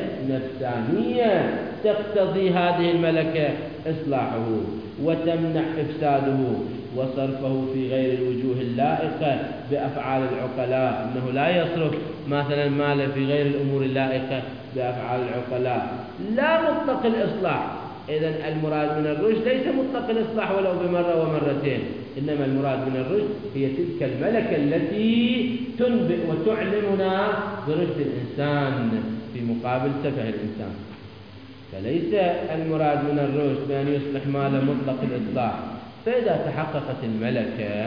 نفسانية تقتضي هذه الملكة إصلاحه وتمنع إفساده وصرفه في غير الوجوه اللائقة بأفعال العقلاء. إنه لا يصرف مثلا ماله في غير الأمور اللائقة بأفعال العقلاء. لا مطلق الإصلاح، إذن المراد من الرشد ليس مطلق الإصلاح ولو بمرة ومرتين، إنما المراد من الرشد هي تلك الملكة التي تنبئ وتعلمنا برشد الإنسان في مقابل سفه الإنسان. فليس المراد من الرشد بأن يصلح ماله مطلق الإصلاح. فإذا تحققت الملكة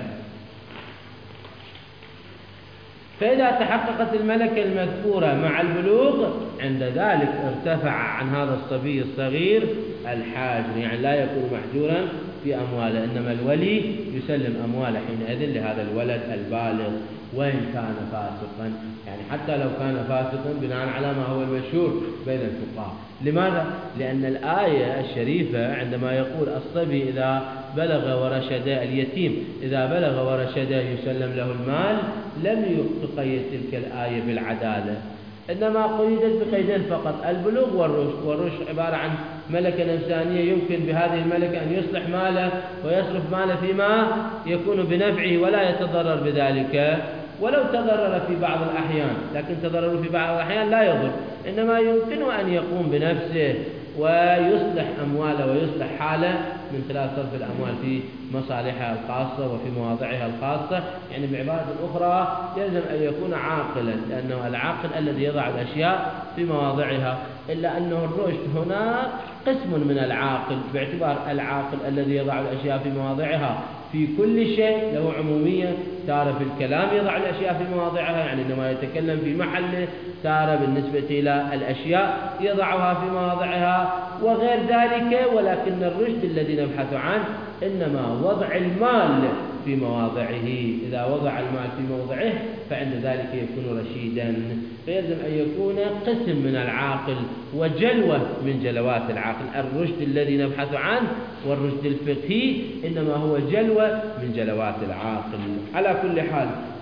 فإذا تحققت الملكة المذكورة مع البلوغ عند ذلك ارتفع عن هذا الصبي الصغير الحاجر، يعني لا يكون محجورا في أمواله، إنما الولي يسلم أمواله حينئذ لهذا الولد البالغ وإن كان فاسقا، يعني حتى لو كان فاسقا بناء على ما هو المشهور بين الفقهاء. لماذا؟ لأن الآية الشريفة عندما يقول الصبي إذا بلغ ورشد، اليتيم إذا بلغ ورشد يسلم له المال، لم تقيد تلك الآية بالعدالة، إنما قيدت بقيدين فقط، البلوغ والرشد. والرشد عبارة عن ملكة نفسانية يمكن بهذه الملكة أن يصلح ماله ويصرف ماله فيما يكون بنفعه ولا يتضرر بذلك، ولو تضرر في بعض الأحيان، لكن تضرر في بعض الأحيان لا يضر، إنما يمكنه أن يقوم بنفسه ويصلح أمواله ويصلح حاله من خلال صرف الأموال في مصالحها الخاصة وفي مواضعها الخاصة. يعني بعبارة أخرى يلزم أن يكون عاقلا، لأنه العاقل الذي يضع الأشياء في مواضعها، إلا أنه الرشد هنا قسم من العاقل، باعتبار العاقل الذي يضع الأشياء في مواضعها في كل شيء له عمومية، تارة في الكلام يضع الأشياء في مواضعها، يعني عندما يتكلم في محله، تارة بالنسبة إلى الأشياء يضعها في مواضعها وغير ذلك. ولكن الرشد الذي نبحث عنه إنما وضع المال في مواضعه، إذا وضع المال في موضعه فعند ذلك يكون رشيدا. فيلزم أن يكون قسم من العاقل وجلوة من جلوات العاقل. الرشد الذي نبحث عنه والرشد الفقهي إنما هو جلوة من جلوات العاقل. على كل حال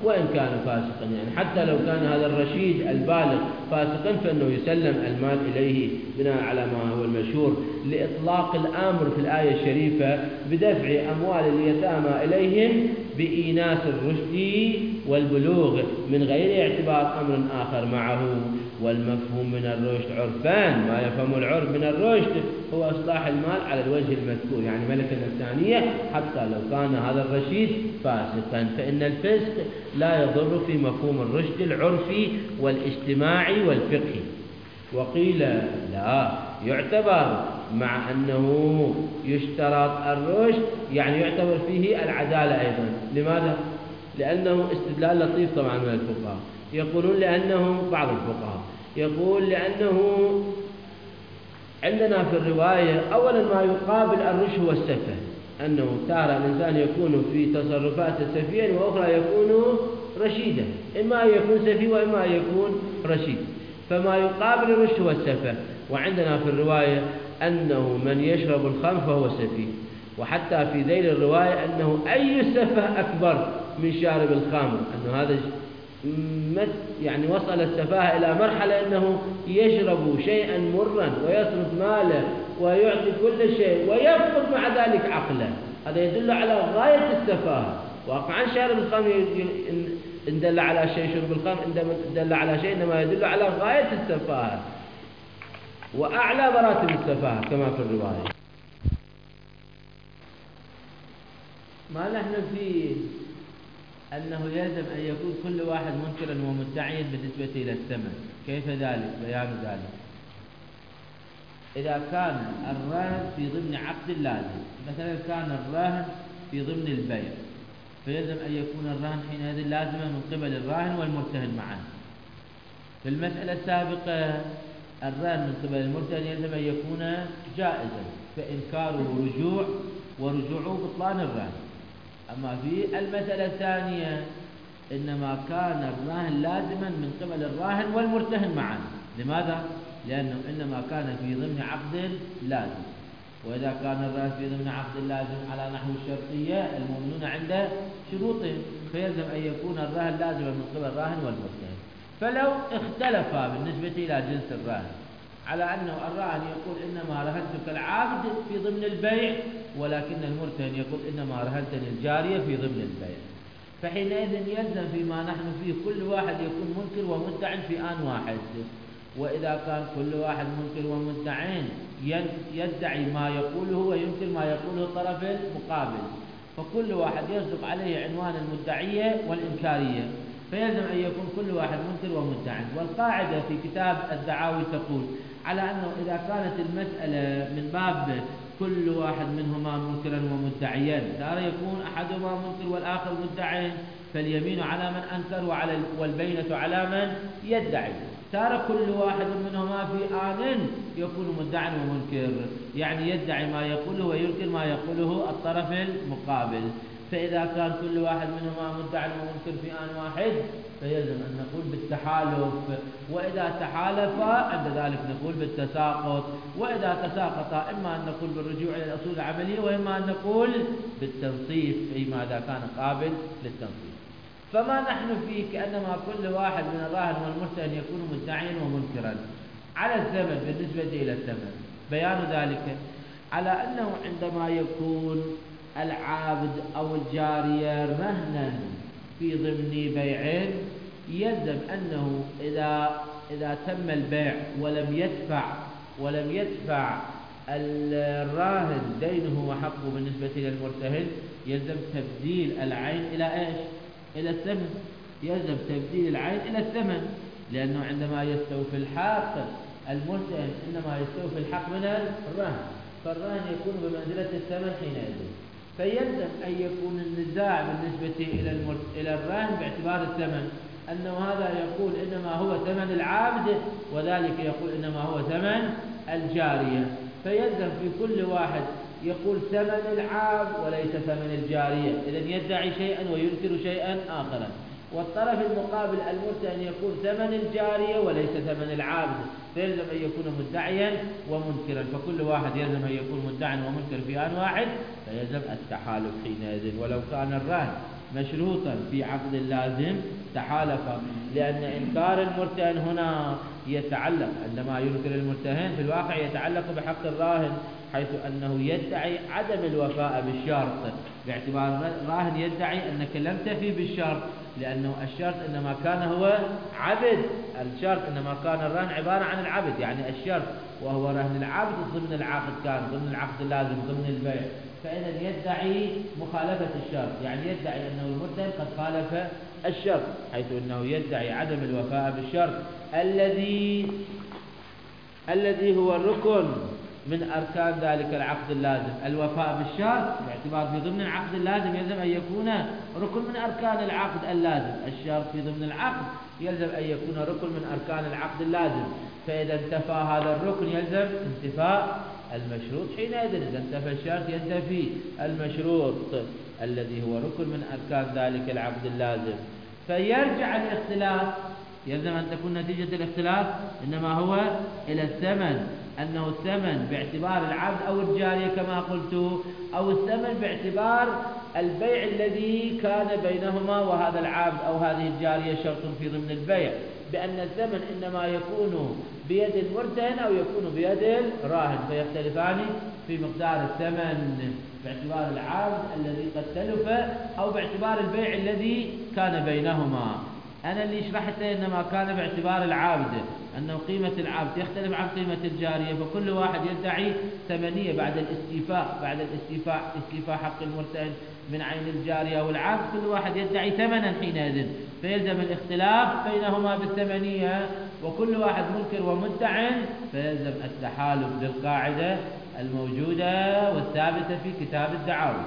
وإن كان فاسقا، يعني حتى لو كان هذا الرشيد البالغ فاسقا فإنه يسلم المال إليه بناء على ما هو المشهور لإطلاق الأمر في الآية الشريفة بدفع أموال اليتامى إليهم بإيناس الرشد والبلوغ من غير اعتبار أمر آخر معه. والمفهوم من الرشد عرفان، ما يفهم العرف من الرشد هو إصلاح المال على الوجه المذكور، يعني ملكة الثانية حتى لو كان هذا الرشيد فاسقا، فإن الفسق لا يضر في مفهوم الرشد العرفي والاجتماعي والفقهي. وقيل لا يعتبر، مع أنه يشترط الرشد يعني يعتبر فيه العدالة أيضا. لماذا؟ لأنه استدلال لطيف طبعا من الفقهاء، يقولون لأنه بعض الفقهاء يقول لأنه عندنا في الرواية أولا ما يقابل الرشد والسفه، أنه تارة الإنسان يكون في تصرفاته سفيا وأخرى يكون رشيدا، إما يكون سفي وإما يكون رشيد، فما يقابل الرشد والسفه. وعندنا في الرواية أنه من يشرب الخمر فهو سفي، وحتى في ذيل الرواية أنه أي سفه أكبر من شارب الخمر، أنه هذا يعني وصل السفاهة إلى مرحلة أنه يشرب شيئا مرا ويصرف ماله ويعطي كل شيء ويفقد مع ذلك عقله، هذا يدل على غاية السفاهة. واقعا شارب الخمر إن دل على شيء، شرب الخمر إن دل على شيء إنما يدل على غاية السفاهة وأعلى مراتب السفاهة كما في الرواية. ما نحن فيه أنه يلزم أن يكون كل واحد منكرا ومدعيا بالنسبة إلى الثمن. كيف ذلك؟ بيان ذلك إذا كان الرهن في ضمن عقد لازم، مثلا كان الرهن في ضمن البيع، فيلزم أن يكون الرهن حينئذ لازما من قبل الراهن والمرتهن معا. في المسألة السابقة الرهن من قبل المرتهن يلزم أن يكون جائزا، فإنكاره رجوع ورجوعه بطلان الرهن. أما في المسألة الثانية إنما كان الراهن لازما من قبل الراهن والمرتهن معا. لماذا؟ لأنه إنما كان في ضمن عقد لازم، وإذا كان الراهن في ضمن عقد لازم على نحو الشرطية المؤمنون عند شروطهم، فيلزم أن يكون الراهن لازما من قبل الراهن والمرتهن. فلو اختلفا بالنسبة إلى جنس الراهن على أنه الراهن يقول إنما رهنتك العبد في ضمن البيع، ولكن المرتهن يقول إنما رهنتني الجارية في ضمن البيع، فحينئذ يلزم فيما نحن فيه كل واحد يكون منكر ومدع في آن واحد. وإذا كان كل واحد منكر ومدعين يدعي ما يقوله وينكر ما يقوله الطرف المقابل، فكل واحد يصدق عليه عنوان المدعية والإنكارية، فيلزم أن يكون كل واحد منكر ومدع. والقاعدة في كتاب الدعاوي تقول على أنه إذا كانت المسألة من باب كل واحد منهما منكرا ومدعيا، تارة يكون أحدهما منكر والآخر مدعين، فاليمين على من أنكر وعلى والبينة على من يدعي. تارة كل واحد منهما في آن يكون مدعا ومنكر، يعني يدعي ما يقوله وينكر ما يقوله الطرف المقابل. فإذا كان كل واحد منهما مدعا ومنكر في آن واحد فيلزم أن نقول بالتحالف، وإذا تحالفا عند ذلك نقول بالتساقط، وإذا تساقطا إما أن نقول بالرجوع إلى الأصول العملية وإما أن نقول بالتنصيف فيما إذا كان قابل للتنصيف. فما نحن فيه كأنما كل واحد من الراهن والمرتهن يكون مدعيا ومنكرا على الزمن بالنسبة إلى الثمن. بيان ذلك على أنه عندما يكون العابد أو الجارية رهنا في ضمن بيعين، يلزم أنه إذا إذا تم البيع ولم يدفع ولم يدفع الراهن دينه وحقه بالنسبة للمرتهن، يلزم تبديل العين إلى إيش؟ إلى الثمن. يلزم تبديل العين إلى الثمن، لأنه عندما يستوفي الحق المرتهن إنما يستوفي الحق من الرهن، فالرهن يكون بمنزلة الثمن حينئذ. فيلزم أن يكون النزاع بالنسبة إلى المرت... إلى الراهن باعتبار الثمن، أنه هذا يقول إنما هو ثمن العبد وذلك يقول إنما هو ثمن الجارية، فيلزم في كل واحد يقول ثمن العبد وليس ثمن الجارية، إذن يدعي شيئا وينكر شيئا آخرا. والطرف المقابل المرتهن يقول ثمن الجارية وليس ثمن العبد، فيلزم أن يكون مدعيا ومنكرا، فكل واحد يلزم أن يكون مدعيا ومنكر في آن واحد، فيلزم التحالف حينئذ. ولو كان الراهن مشروطا في عقد اللازم تحالف، لأن إنكار المرتهن هنا يتعلق، عندما ينكر المرتهن في الواقع يتعلق بحق الراهن، حيث أنه يدعي عدم الوفاء بالشرط، باعتبار الراهن يدعي أنك لم تفي بالشرط، لأنه الشرط إنما كان هو عبد، الشرط إنما كان الرهن عبارة عن العبد، يعني الشرط وهو رهن العبد ضمن العقد، كان ضمن العقد اللازم ضمن البيع، فإذا يدعي مخالفة الشرط، يعني يدعي أنه المرتهن قد خالف الشرط، حيث أنه يدعي عدم الوفاء بالشرط الذي الذي هو الركن من أركان ذلك العقد اللازم. الوفاء بالشرط باعتبار في ضمن العقد اللازم يلزم أن يكون ركن من أركان العقد اللازم، الشرط في ضمن العقد يلزم أن يكون ركن من أركان العقد اللازم، فإذا انتفى هذا الركن يلزم انتفاء المشروط، حينئذ إذا انتفى الشرط ينتفي المشروط الذي هو ركن من أركان ذلك العقد اللازم. فيرجع الاختلاف، يلزم أن تكون نتيجة الاختلاف إنما هو إلى الثمن، أنه الثمن باعتبار العبد أو الجارية كما قلت، أو الثمن باعتبار البيع الذي كان بينهما وهذا العبد أو هذه الجارية شرط في ضمن البيع، بأن الثمن إنما يكون بيد المرتهن أو يكون بيد الراهن، فيختلفان في مقدار الثمن باعتبار العبد الذي قد تلف أو باعتبار البيع الذي كان بينهما. أنا اللي شرحته إنما كان باعتبار العابد، أنه قيمة العبد يختلف عن قيمة الجارية، فكل واحد يدعي ثمنية بعد الاستيفاء، بعد الاستيفاء استيفاء حق المرتهن من عين الجارية والعبد، كل واحد يدعي ثمنا حينئذ، فيلزم الاختلاف بينهما بالثمنية، وكل واحد منكر ومدع، فيلزم التحالف بالقاعدة الموجودة والثابتة في كتاب الدعاوى.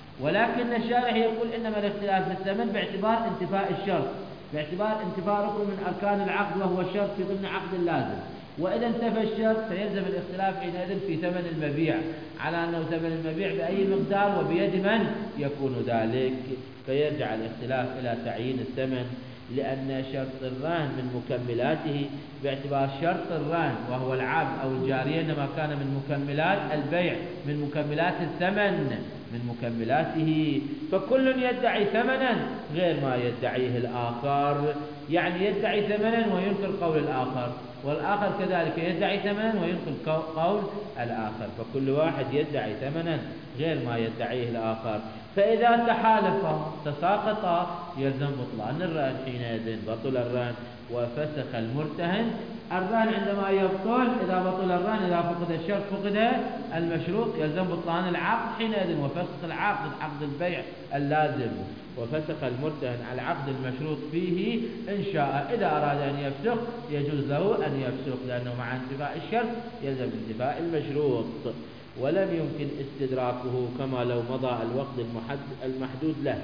ولكن الشارح يقول إنما الاختلاف بالثمن باعتبار انتفاء الشرط، باعتبار انتفاء ركن من أركان العقد وهو الشرط في ضمن عقد اللازم، وإذا انتفى الشرط فيلزم الاختلاف حينئذ في ثمن المبيع، على أنه ثمن المبيع بأي مقدار وبيد من يكون ذلك، فيرجع الاختلاف إلى تعيين الثمن، لأن شرط الرهن من مكملاته باعتبار شرط الرهن وهو العبد أو الجارية إنما كان من مكملات البيع، من مكملات الثمن، من مكملاته، فكل يدعي ثمنا غير ما يدعيه الآخر، يعني يدعي ثمنا وينكر قول الآخر، والآخر كذلك يدعي ثمنا وينكر قول الآخر، فكل واحد يدعي ثمنا غير ما يدعيه الآخر، فإذا تحالفا تساقطا يلزم بطلان الرهن، حينئذ بطل الرهن وفسخ المرتهن. الرهن عندما يبطل، إذا بطل الرهن، إذا فقد الشرط فقد المشروط، يلزم بطلان العقد حينئذ وفسخ العقد، عقد البيع اللازم، وفسخ المرتهن على العقد المشروط فيه إن شاء. إذا أراد أن يفسخ يجوز له أن يفسخ، لأنه مع انتفاء الشرط يلزم انتفاء المشروط، ولم يمكن استدراكه كما لو مضى الوقت المحدود له،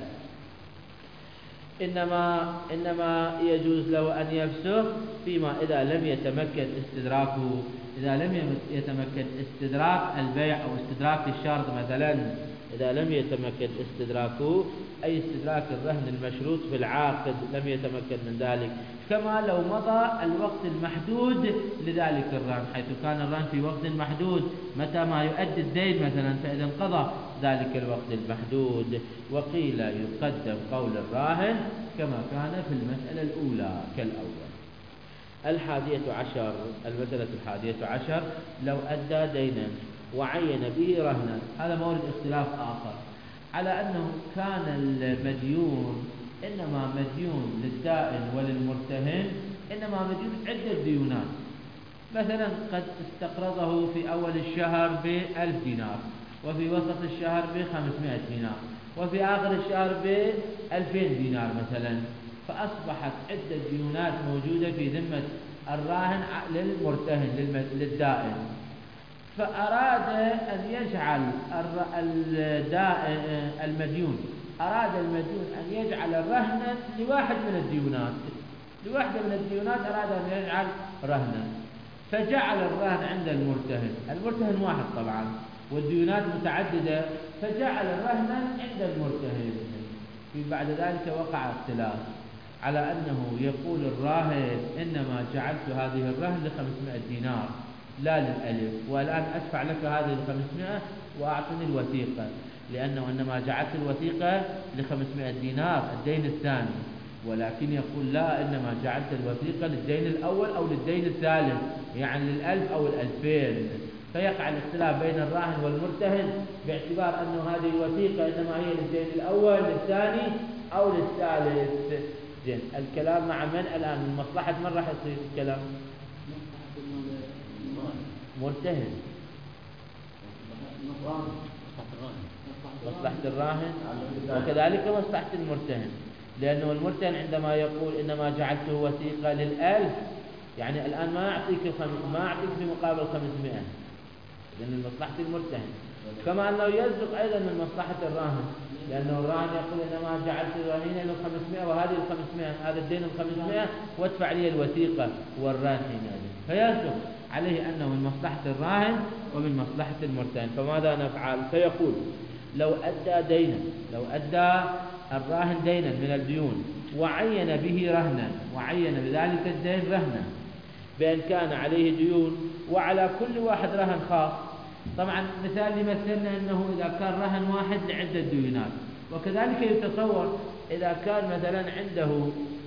إنما إنما يجوز له أن يفسخ فيما إذا لم يتمكن استدراكه، إذا لم يتمكن استدراك البيع أو استدراك الشرط مثلا، إذا لم يتمكن استدراكه أي استدراك الرهن المشروط في العاقد لم يتمكن من ذلك، كما لو مضى الوقت المحدود لذلك الرهن، حيث كان الرهن في وقت محدود متى ما يؤدي الدين مثلا، فإذا انقضى ذلك الوقت المحدود. وقيل يقدم قول الراهن كما كان في المسألة الأولى كالأول. الحادية عشر، المسألة الحادية عشر، لو أدى دينا وعين به رهنا، هذا مورد اختلاف آخر، على أنه كان المديون إنما مديون للدائن وللمرتهن، إنما مديون عدة ديونات، مثلا قد استقرضه في أول الشهر بألف دينار، وفي وسط الشهر بخمسمائة دينار، وفي آخر الشهر بألفين دينار مثلا، فأصبحت عدة ديونات موجودة في ذمة الراهن للمرتهن للدائن، فأراد أن يجعل المديون أراد المديون أن يجعل رهنا لواحد من الديونات، لواحدة من الديونات أراد أن يجعل رهنا، فجعل الرهن عند المرتهن، المرتهن واحد طبعا والديونات متعددة، فجعل الرهن عند المرتهن. في بعد ذلك وقع اختلاف على أنه يقول الراهن إنما جعلت هذه الرهن لخمسمائة دينار لا للألف، والآن أدفع لك هذه الخمسمائة وأعطني الوثيقة، لأنه إنما جعلت الوثيقة لخمسمائة دينار الدين الثاني، ولكن يقول لا، إنما جعلت الوثيقة للدين الأول أو للدين الثالث، يعني للألف أو الألفين. فيقع الاختلاف بين الراهن والمرتهن باعتبار أن هذه الوثيقة إنما هي للدين الأول للثاني أو للثالث. زين، الكلام مع من الآن؟ من مصلحة من راح يصير الكلام؟ مرتهن، مصلحة الراهن وكذلك مصلحة المرتهن، لأنه المرتهن عندما يقول إنما جعلته وثيقة للألف، يعني الآن ما أعطيك ما أعطيك في مقابل خمسمائة، لأن مصلحة المرتهن، كما أنه يصدق أيضا من مصلحة الراهن، لأنه الراهن يقول إنما جعلت الرهينة للخمسمائة وهذه الخمسمائة، هذا الدين الخمسمائة وادفع لي الوثيقة والراهن حينئذ، فيصدق عليه أنه من مصلحة الراهن ومن مصلحة المرتهن. فماذا نفعل؟ فيقول لو أدى دينا، لو أدى الراهن دينا من الديون وعين به رهنا، وعين بذلك الدين رهنا، بأن كان عليه ديون وعلى كل واحد رهن خاص. طبعا مثال لمثلنا أنه إذا كان رهن واحد لعدة ديونات، وكذلك يتصور إذا كان مثلا عنده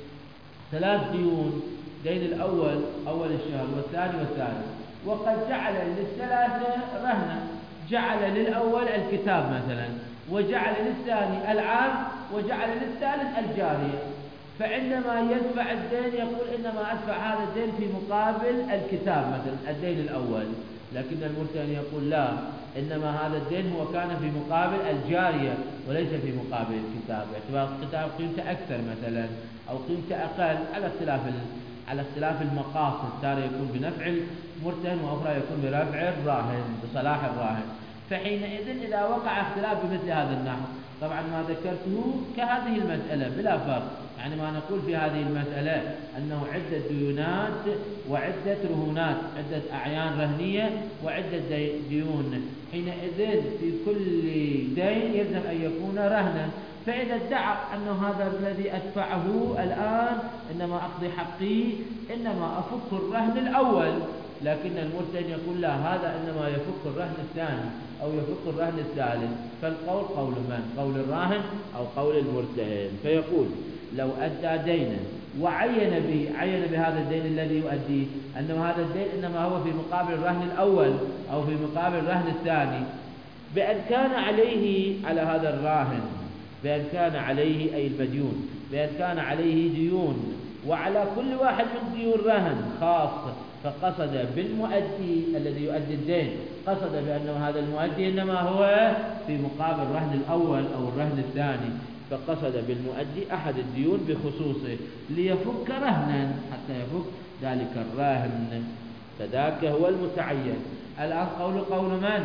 ثلاث ديون، دين الأول أول الشهر والثاني والثالث، وقد جعل للثلاثة رهنا، جعل للأول الكتاب مثلا، وجعل للثاني العام، وجعل للثالث الجارية، فعندما يدفع الدين يقول إنما أدفع هذا الدين في مقابل الكتاب مثلا الدين الأول، لكن المرتهن يقول لا، إنما هذا الدين هو كان في مقابل الجارية وليس في مقابل الكتاب، باعتبار الكتاب قيمته أكثر مثلا أو قيمته أقل، على اختلاف على اختلاف المقاصد، تارة يكون بنفع المرتهن وأخرى يكون برفع الراهن بصلاح الراهن. فحينئذ إذا وقع اختلاف بمثل هذا النحو، طبعا ما ذكرته كهذه المسألة بلا فرق، يعني ما نقول في هذه المسألة أنه عدة ديونات وعدة رهونات، عدة أعيان رهنية وعدة ديون، حينئذ في كل دين يلزم أن يكون رهنا. فإذا ادعى أنه هذا الذي أدفعه الآن إنما أقضي حقي، إنما أفك الرهن الأول، لكن المرتهن يقول لا، هذا إنما يفك الرهن الثاني أو يفك الرهن الثالث، فالقول قول من؟ قول الراهن أو قول المرتهن. فيقول لو أدى دينا وعين به، عين بهذا الدين الذي يؤديه أنه هذا الدين إنما هو في مقابل الرهن الأول أو في مقابل الرهن الثاني، بأن كان عليه على هذا الراهن، بأن كان عليه أي المديون، بأن كان عليه ديون وعلى كل واحد من ديون رهن خاص، فقصد بالمؤدي الذي يؤدي الدين، قصد بأنه هذا المؤدي إنما هو في مقابل الرهن الأول أو الرهن الثاني، فقصد بالمؤدي أحد الديون بخصوصه ليفك رهنا حتى يفك ذلك الراهن، فذاك هو المتعين. الآن قول قول من؟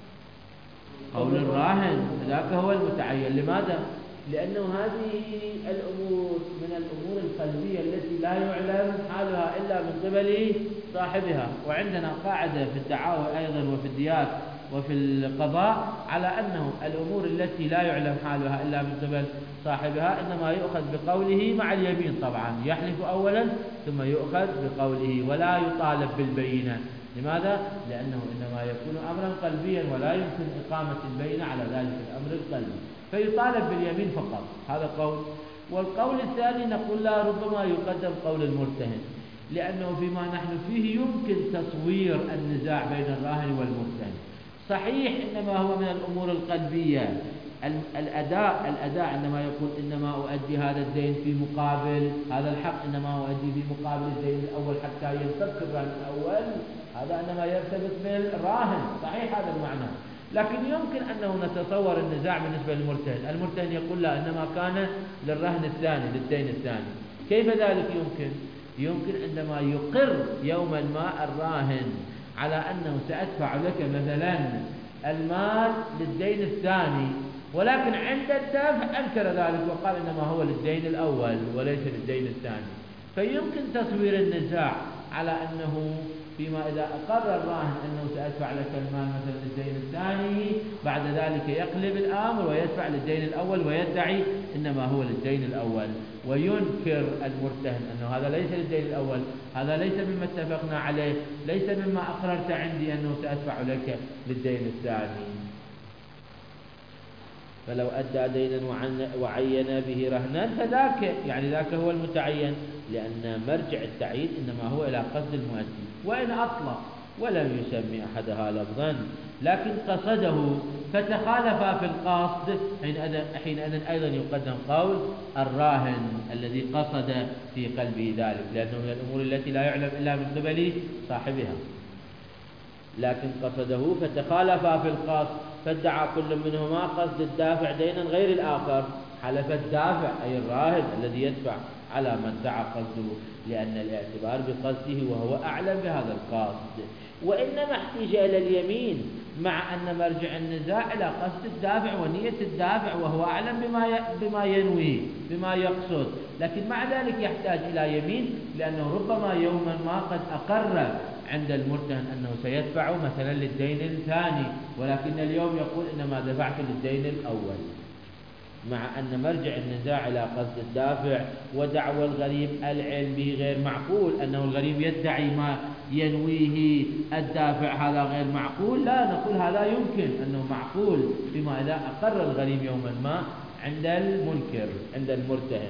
قول الراهن، ذاك هو المتعين. لماذا؟ لأنه هذه الأمور من الأمور القلبية التي لا يعلم حالها إلا من قبل صاحبها، وعندنا قاعدة في الدعاوى أيضا وفي الديات وفي القضاء على أنه الأمور التي لا يعلم حالها إلا من قبل صاحبها إنما يؤخذ بقوله مع اليمين، طبعا يحلف أولا ثم يؤخذ بقوله ولا يطالب بالبينة. لماذا؟ لأنه إنما يكون أمرا قلبيا ولا يمكن إقامة البينة على ذلك الأمر القلبي، فيطالب باليمين فقط، هذا قول. والقول الثاني نقول لا، ربما يقدم قول المرتهن، لأنه فيما نحن فيه يمكن تصوير النزاع بين الراهن والمرتهن. صحيح إنما هو من الأمور القلبية، الأداء الأداء عندما يقول إنما أؤدي هذا الدين في مقابل هذا الحق، إنما أؤدي في مقابل الدين الأول حتى ينفك الرهن الأول، هذا إنما يرتبط بالراهن، صحيح هذا المعنى. لكن يمكن أنه نتصور النزاع بالنسبة للمرتهن، المرتهن يقول لا، إنما كان للرهن الثاني للدين الثاني. كيف ذلك يمكن؟ يمكن عندما يقر يوما ما الراهن على أنه سأدفع لك مثلا المال للدين الثاني، ولكن عند الدفع أنكر ذلك وقال إنما هو للدين الأول وليس للدين الثاني، فيمكن تصوير النزاع على أنه فيما إذا أقر الراهن أنه سأدفع لك المال مثلا للدين الثاني، بعد ذلك يقلب الأمر ويدفع للدين الأول ويدعي إنما هو للدين الأول، وينكر المرتهن أنه هذا ليس للدين الأول، هذا ليس مما اتفقنا عليه، ليس مما أقررت عندي أنه سأدفع لك للدين الثاني. فلو أدى دينا وعين به رهنا فذاك يعني ذاك هو المتعين، لأن مرجع التعيين إنما هو إلى قصد المؤدي. وإن أطلق ولم يسمي أحدها لفظا لكن قصده فتخالفا في القصد، حينئذ أيضا يقدم قول الراهن الذي قصد في قلبه ذلك، لأنه من الأمور التي لا يعلم إلا من قبل صاحبها. لكن قصده فتخالفا في القصد، فادعى كل منهما قصد الدافع دينا غير الآخر، حلف الدافع أي الراهن الذي يدفع على من ادعى قصده، لأن الاعتبار بقصده وهو أعلم بهذا القصد. وإنما احتيج إلى اليمين مع أن مرجع النزاع إلى قصد الدافع ونية الدافع، وهو أعلم بما بما ينوي بما يقصد، لكن مع ذلك يحتاج إلى يمين، لأنه ربما يوما ما قد أقر عند المرتهن أنه سيدفع مثلا للدين الثاني، ولكن اليوم يقول إنما دفعت للدين الأول، مع أن مرجع النزاع إلى قصد الدافع. ودعوى الغريم العلم به غير معقول، أنه الغريم يدعي ما ينويه الدافع، هذا غير معقول. لا نقول هذا يمكن أنه معقول فيما إذا أقر الغريم يوما ما عند المنكر عند المرتهن،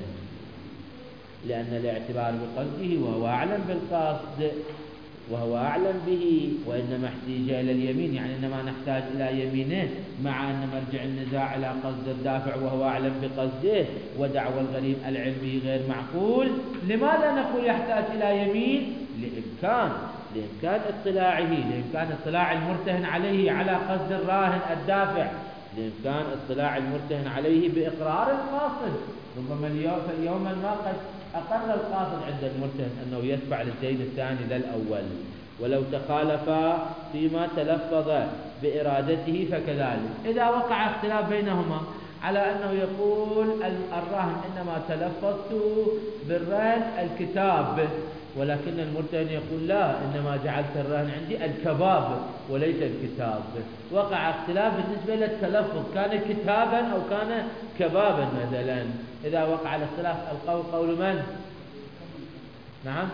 لأن الاعتبار بقصده وهو أعلم بالقصد وهو أعلم به. وإنما احتيج إلى اليمين يعني إنما نحتاج إلى يمينه، مع أن مرجع النزاع إلى قصد الدافع وهو أعلم بقصده. ودعوى الغريم العلم به غير معقول. لماذا نقول يحتاج إلى يمين؟ لإمكان لإمكان اطلاعه لإمكان اطلاع المرتهن عليه على قصد الراهن الدافع، لإمكان اطلاع المرتهن عليه بإقرار القاصد. ربما اليوم ما قد أقر القاصد عند المرتهن أنه يدفع للدين الثاني لا الأول. ولو تخالفا فيما تلفظ بإرادته فكذلك. إذا وقع اختلاف بينهما على أنه يقول الراهن إنما تلفظت بالرهن الكتاب، ولكن المرتهن يقول لا إنما جعلت الرهن عندي الكباب وليس الكتاب، وقع اختلاف بالنسبة للتلفظ، كان كتابا أو كان كبابا مثلا. إذا وقع الاختلاف القول قول من؟ نعم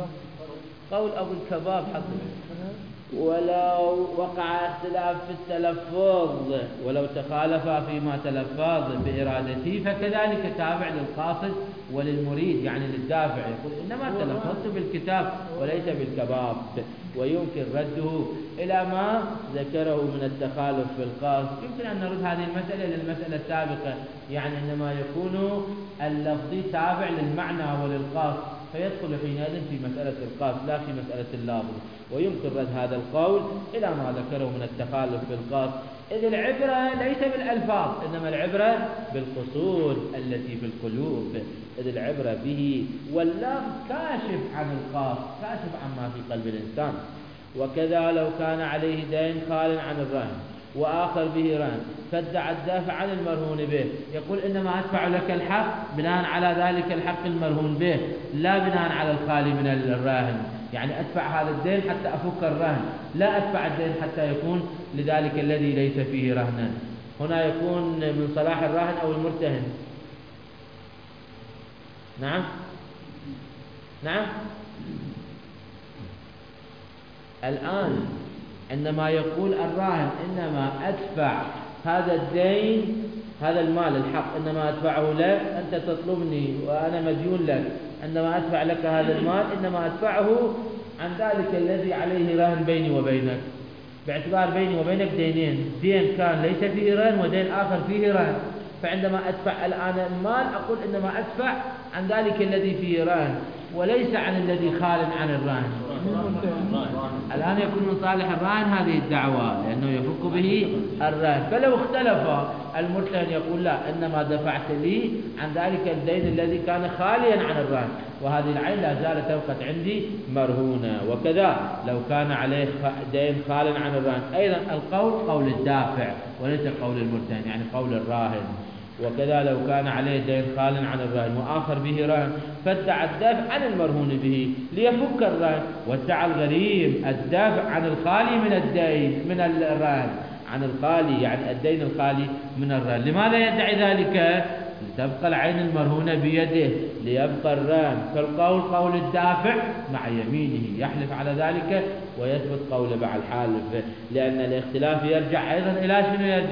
قول أبو الكباب حقا. ولو وقع اختلاف في التلفظ ولو تخالفا فيما تلفظ بإرادته فكذلك تابع للقاصد وللمريد يعني للدافع، يقول إنما تلفظت بالكتاب وليس بالكباب. ويمكن رده إلى ما ذكره من التخالف في القصد. يمكن أن نرد هذه المسألة للمسألة السابقة، يعني إنما يكون اللفظي تابع للمعنى وللقصد، فيدخل حينئذ في مسألة القصد لا في مسألة اللفظ. ويمكن رد هذا القول إلى ما ذكره من التخالف في القصد، إذ العبرة ليس بالألفاظ إنما العبرة بالقصود التي في القلوب، إذ العبرة به، واللفظ كاشف عن القصد كاشف عما في قلب الإنسان. وكذا لو كان عليه دين خال عن الرهن وآخر به رهن فادعى الدافع عن المرهون به، يقول إنما أدفع لك الحق بناء على ذلك الحق المرهون به لا بناء على الخالي من الراهن، يعني أدفع هذا الدين حتى أفك الرهن، لا أدفع الدين حتى يكون لذلك الذي ليس فيه رهنا. هنا يكون من صلاح الراهن أو المرتهن. نعم نعم الآن عندما يقول الراهن إنما أدفع هذا الدين هذا المال الحق إنما أدفعه لك، أنت تطلبني وأنا مديون لك، عندما أدفع لك هذا المال إنما أدفعه عن ذلك الذي عليه رهن بيني وبينك، باعتبار بيني وبينك دينين، دين كان ليس فيه رهن ودين آخر فيه رهن، فعندما أدفع الآن المال أقول إنما أدفع عن ذلك الذي فيه رهن وليس عن الذي خال عن الرهن. الآن يكون من صالح الراهن هذه الدعوة لأنه يفك به الرهن. فلو اختلف المرتهن يقول لا إنما دفعت لي عن ذلك الدين الذي كان خاليا عن الرهن، وهذه العين لا زالت تبقى عندي مرهونة. وكذا لو كان عليه دين خال عن الرهن، أيضا القول قول الدافع وليس قول المرتهن يعني قول الراهن. وكذا لو كان عليه دين خال عن الرهن وآخر به رهن فادعى الدافع عن المرهون به ليفك الرهن، وادعى الغريم الدافع عن الخالي من الدين من الرهن عن الخالي يعني الدين الخالي من الرهن. لماذا يدعي ذلك؟ لتبقى العين المرهونة بيده ليبقى الرهن. فالقول قول الدافع مع يمينه يحلف على ذلك ويثبت قوله مع الحالف، لأن الاختلاف يرجع أيضا إلى شنو؟ يرجع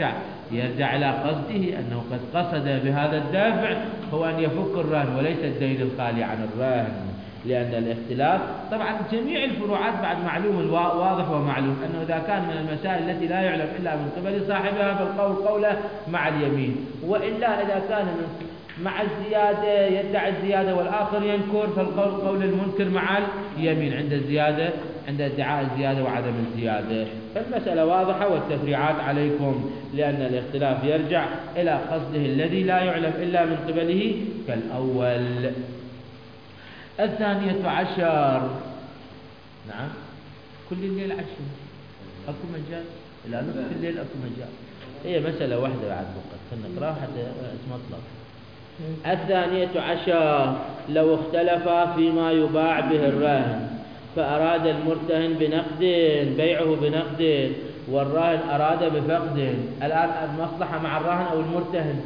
يرجع إلى قصده، أنه قد قصد بهذا الدافع هو أن يفك الرهن وليس الدين الخالي عن الرهن. لأن الاختلاف طبعا جميع الفروعات بعد معلوم واضح ومعلوم، أنه إذا كان من المسائل التي لا يعلم إلا من قبل صاحبها فالقول قوله مع اليمين، وإلا إذا كان من مع الزيادة يدعي الزيادة والآخر ينكر فالقول قول المنكر مع اليمين عند الزيادة، عند ادعاء الزيادة وعدم الزيادة. فالمسألة واضحة والتفريعات عليكم، لأن الاختلاف يرجع إلى قصده الذي لا يعلم إلا من قبله كالأول. الثانية عشر، نعم كل الليل عشر، أكو مجال إلى نصف الليل أكو مجال، هي مسألة واحدة بعد وقت خلنا نقرأها حتى اسم مطلق. الثانية عشر لو اختلفا فيما يباع به الراهن، فأراد المرتهن بنقد بيعه بنقد والراهن أراد بفقد، الآن المصلحة مع الراهن أو المرتهن؟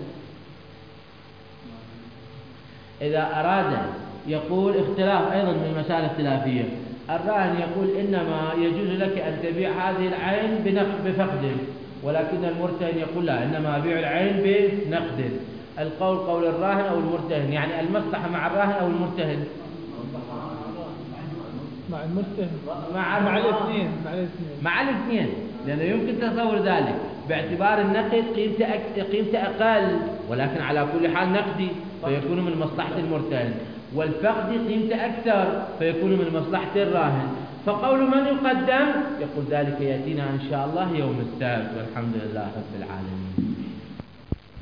إذا أراد يقول اختلاف أيضا من المسائل الاختلافية، الراهن يقول إنما يجوز لك أن تبيع هذه العين بنقد بفقد، ولكن المرتهن يقول لا، إنما أبيع العين بنقد. القول قول الراهن أو المرتهن، يعني المصلحة مع الراهن أو المرتهن؟ مع المرتهن، مع مع الاثنين مع الاثنين مع الاثنين لأنه يمكن تصور ذلك باعتبار النقد قيمته قيمته أقل ولكن على كل حال نقدي فيكون من مصلحة المرتهن، والفقد قيمته أكثر فيكون من مصلحة الراهن. فقول من يقدم يقول ذلك يأتينا إن شاء الله يوم السبت، والحمد لله رب العالمين.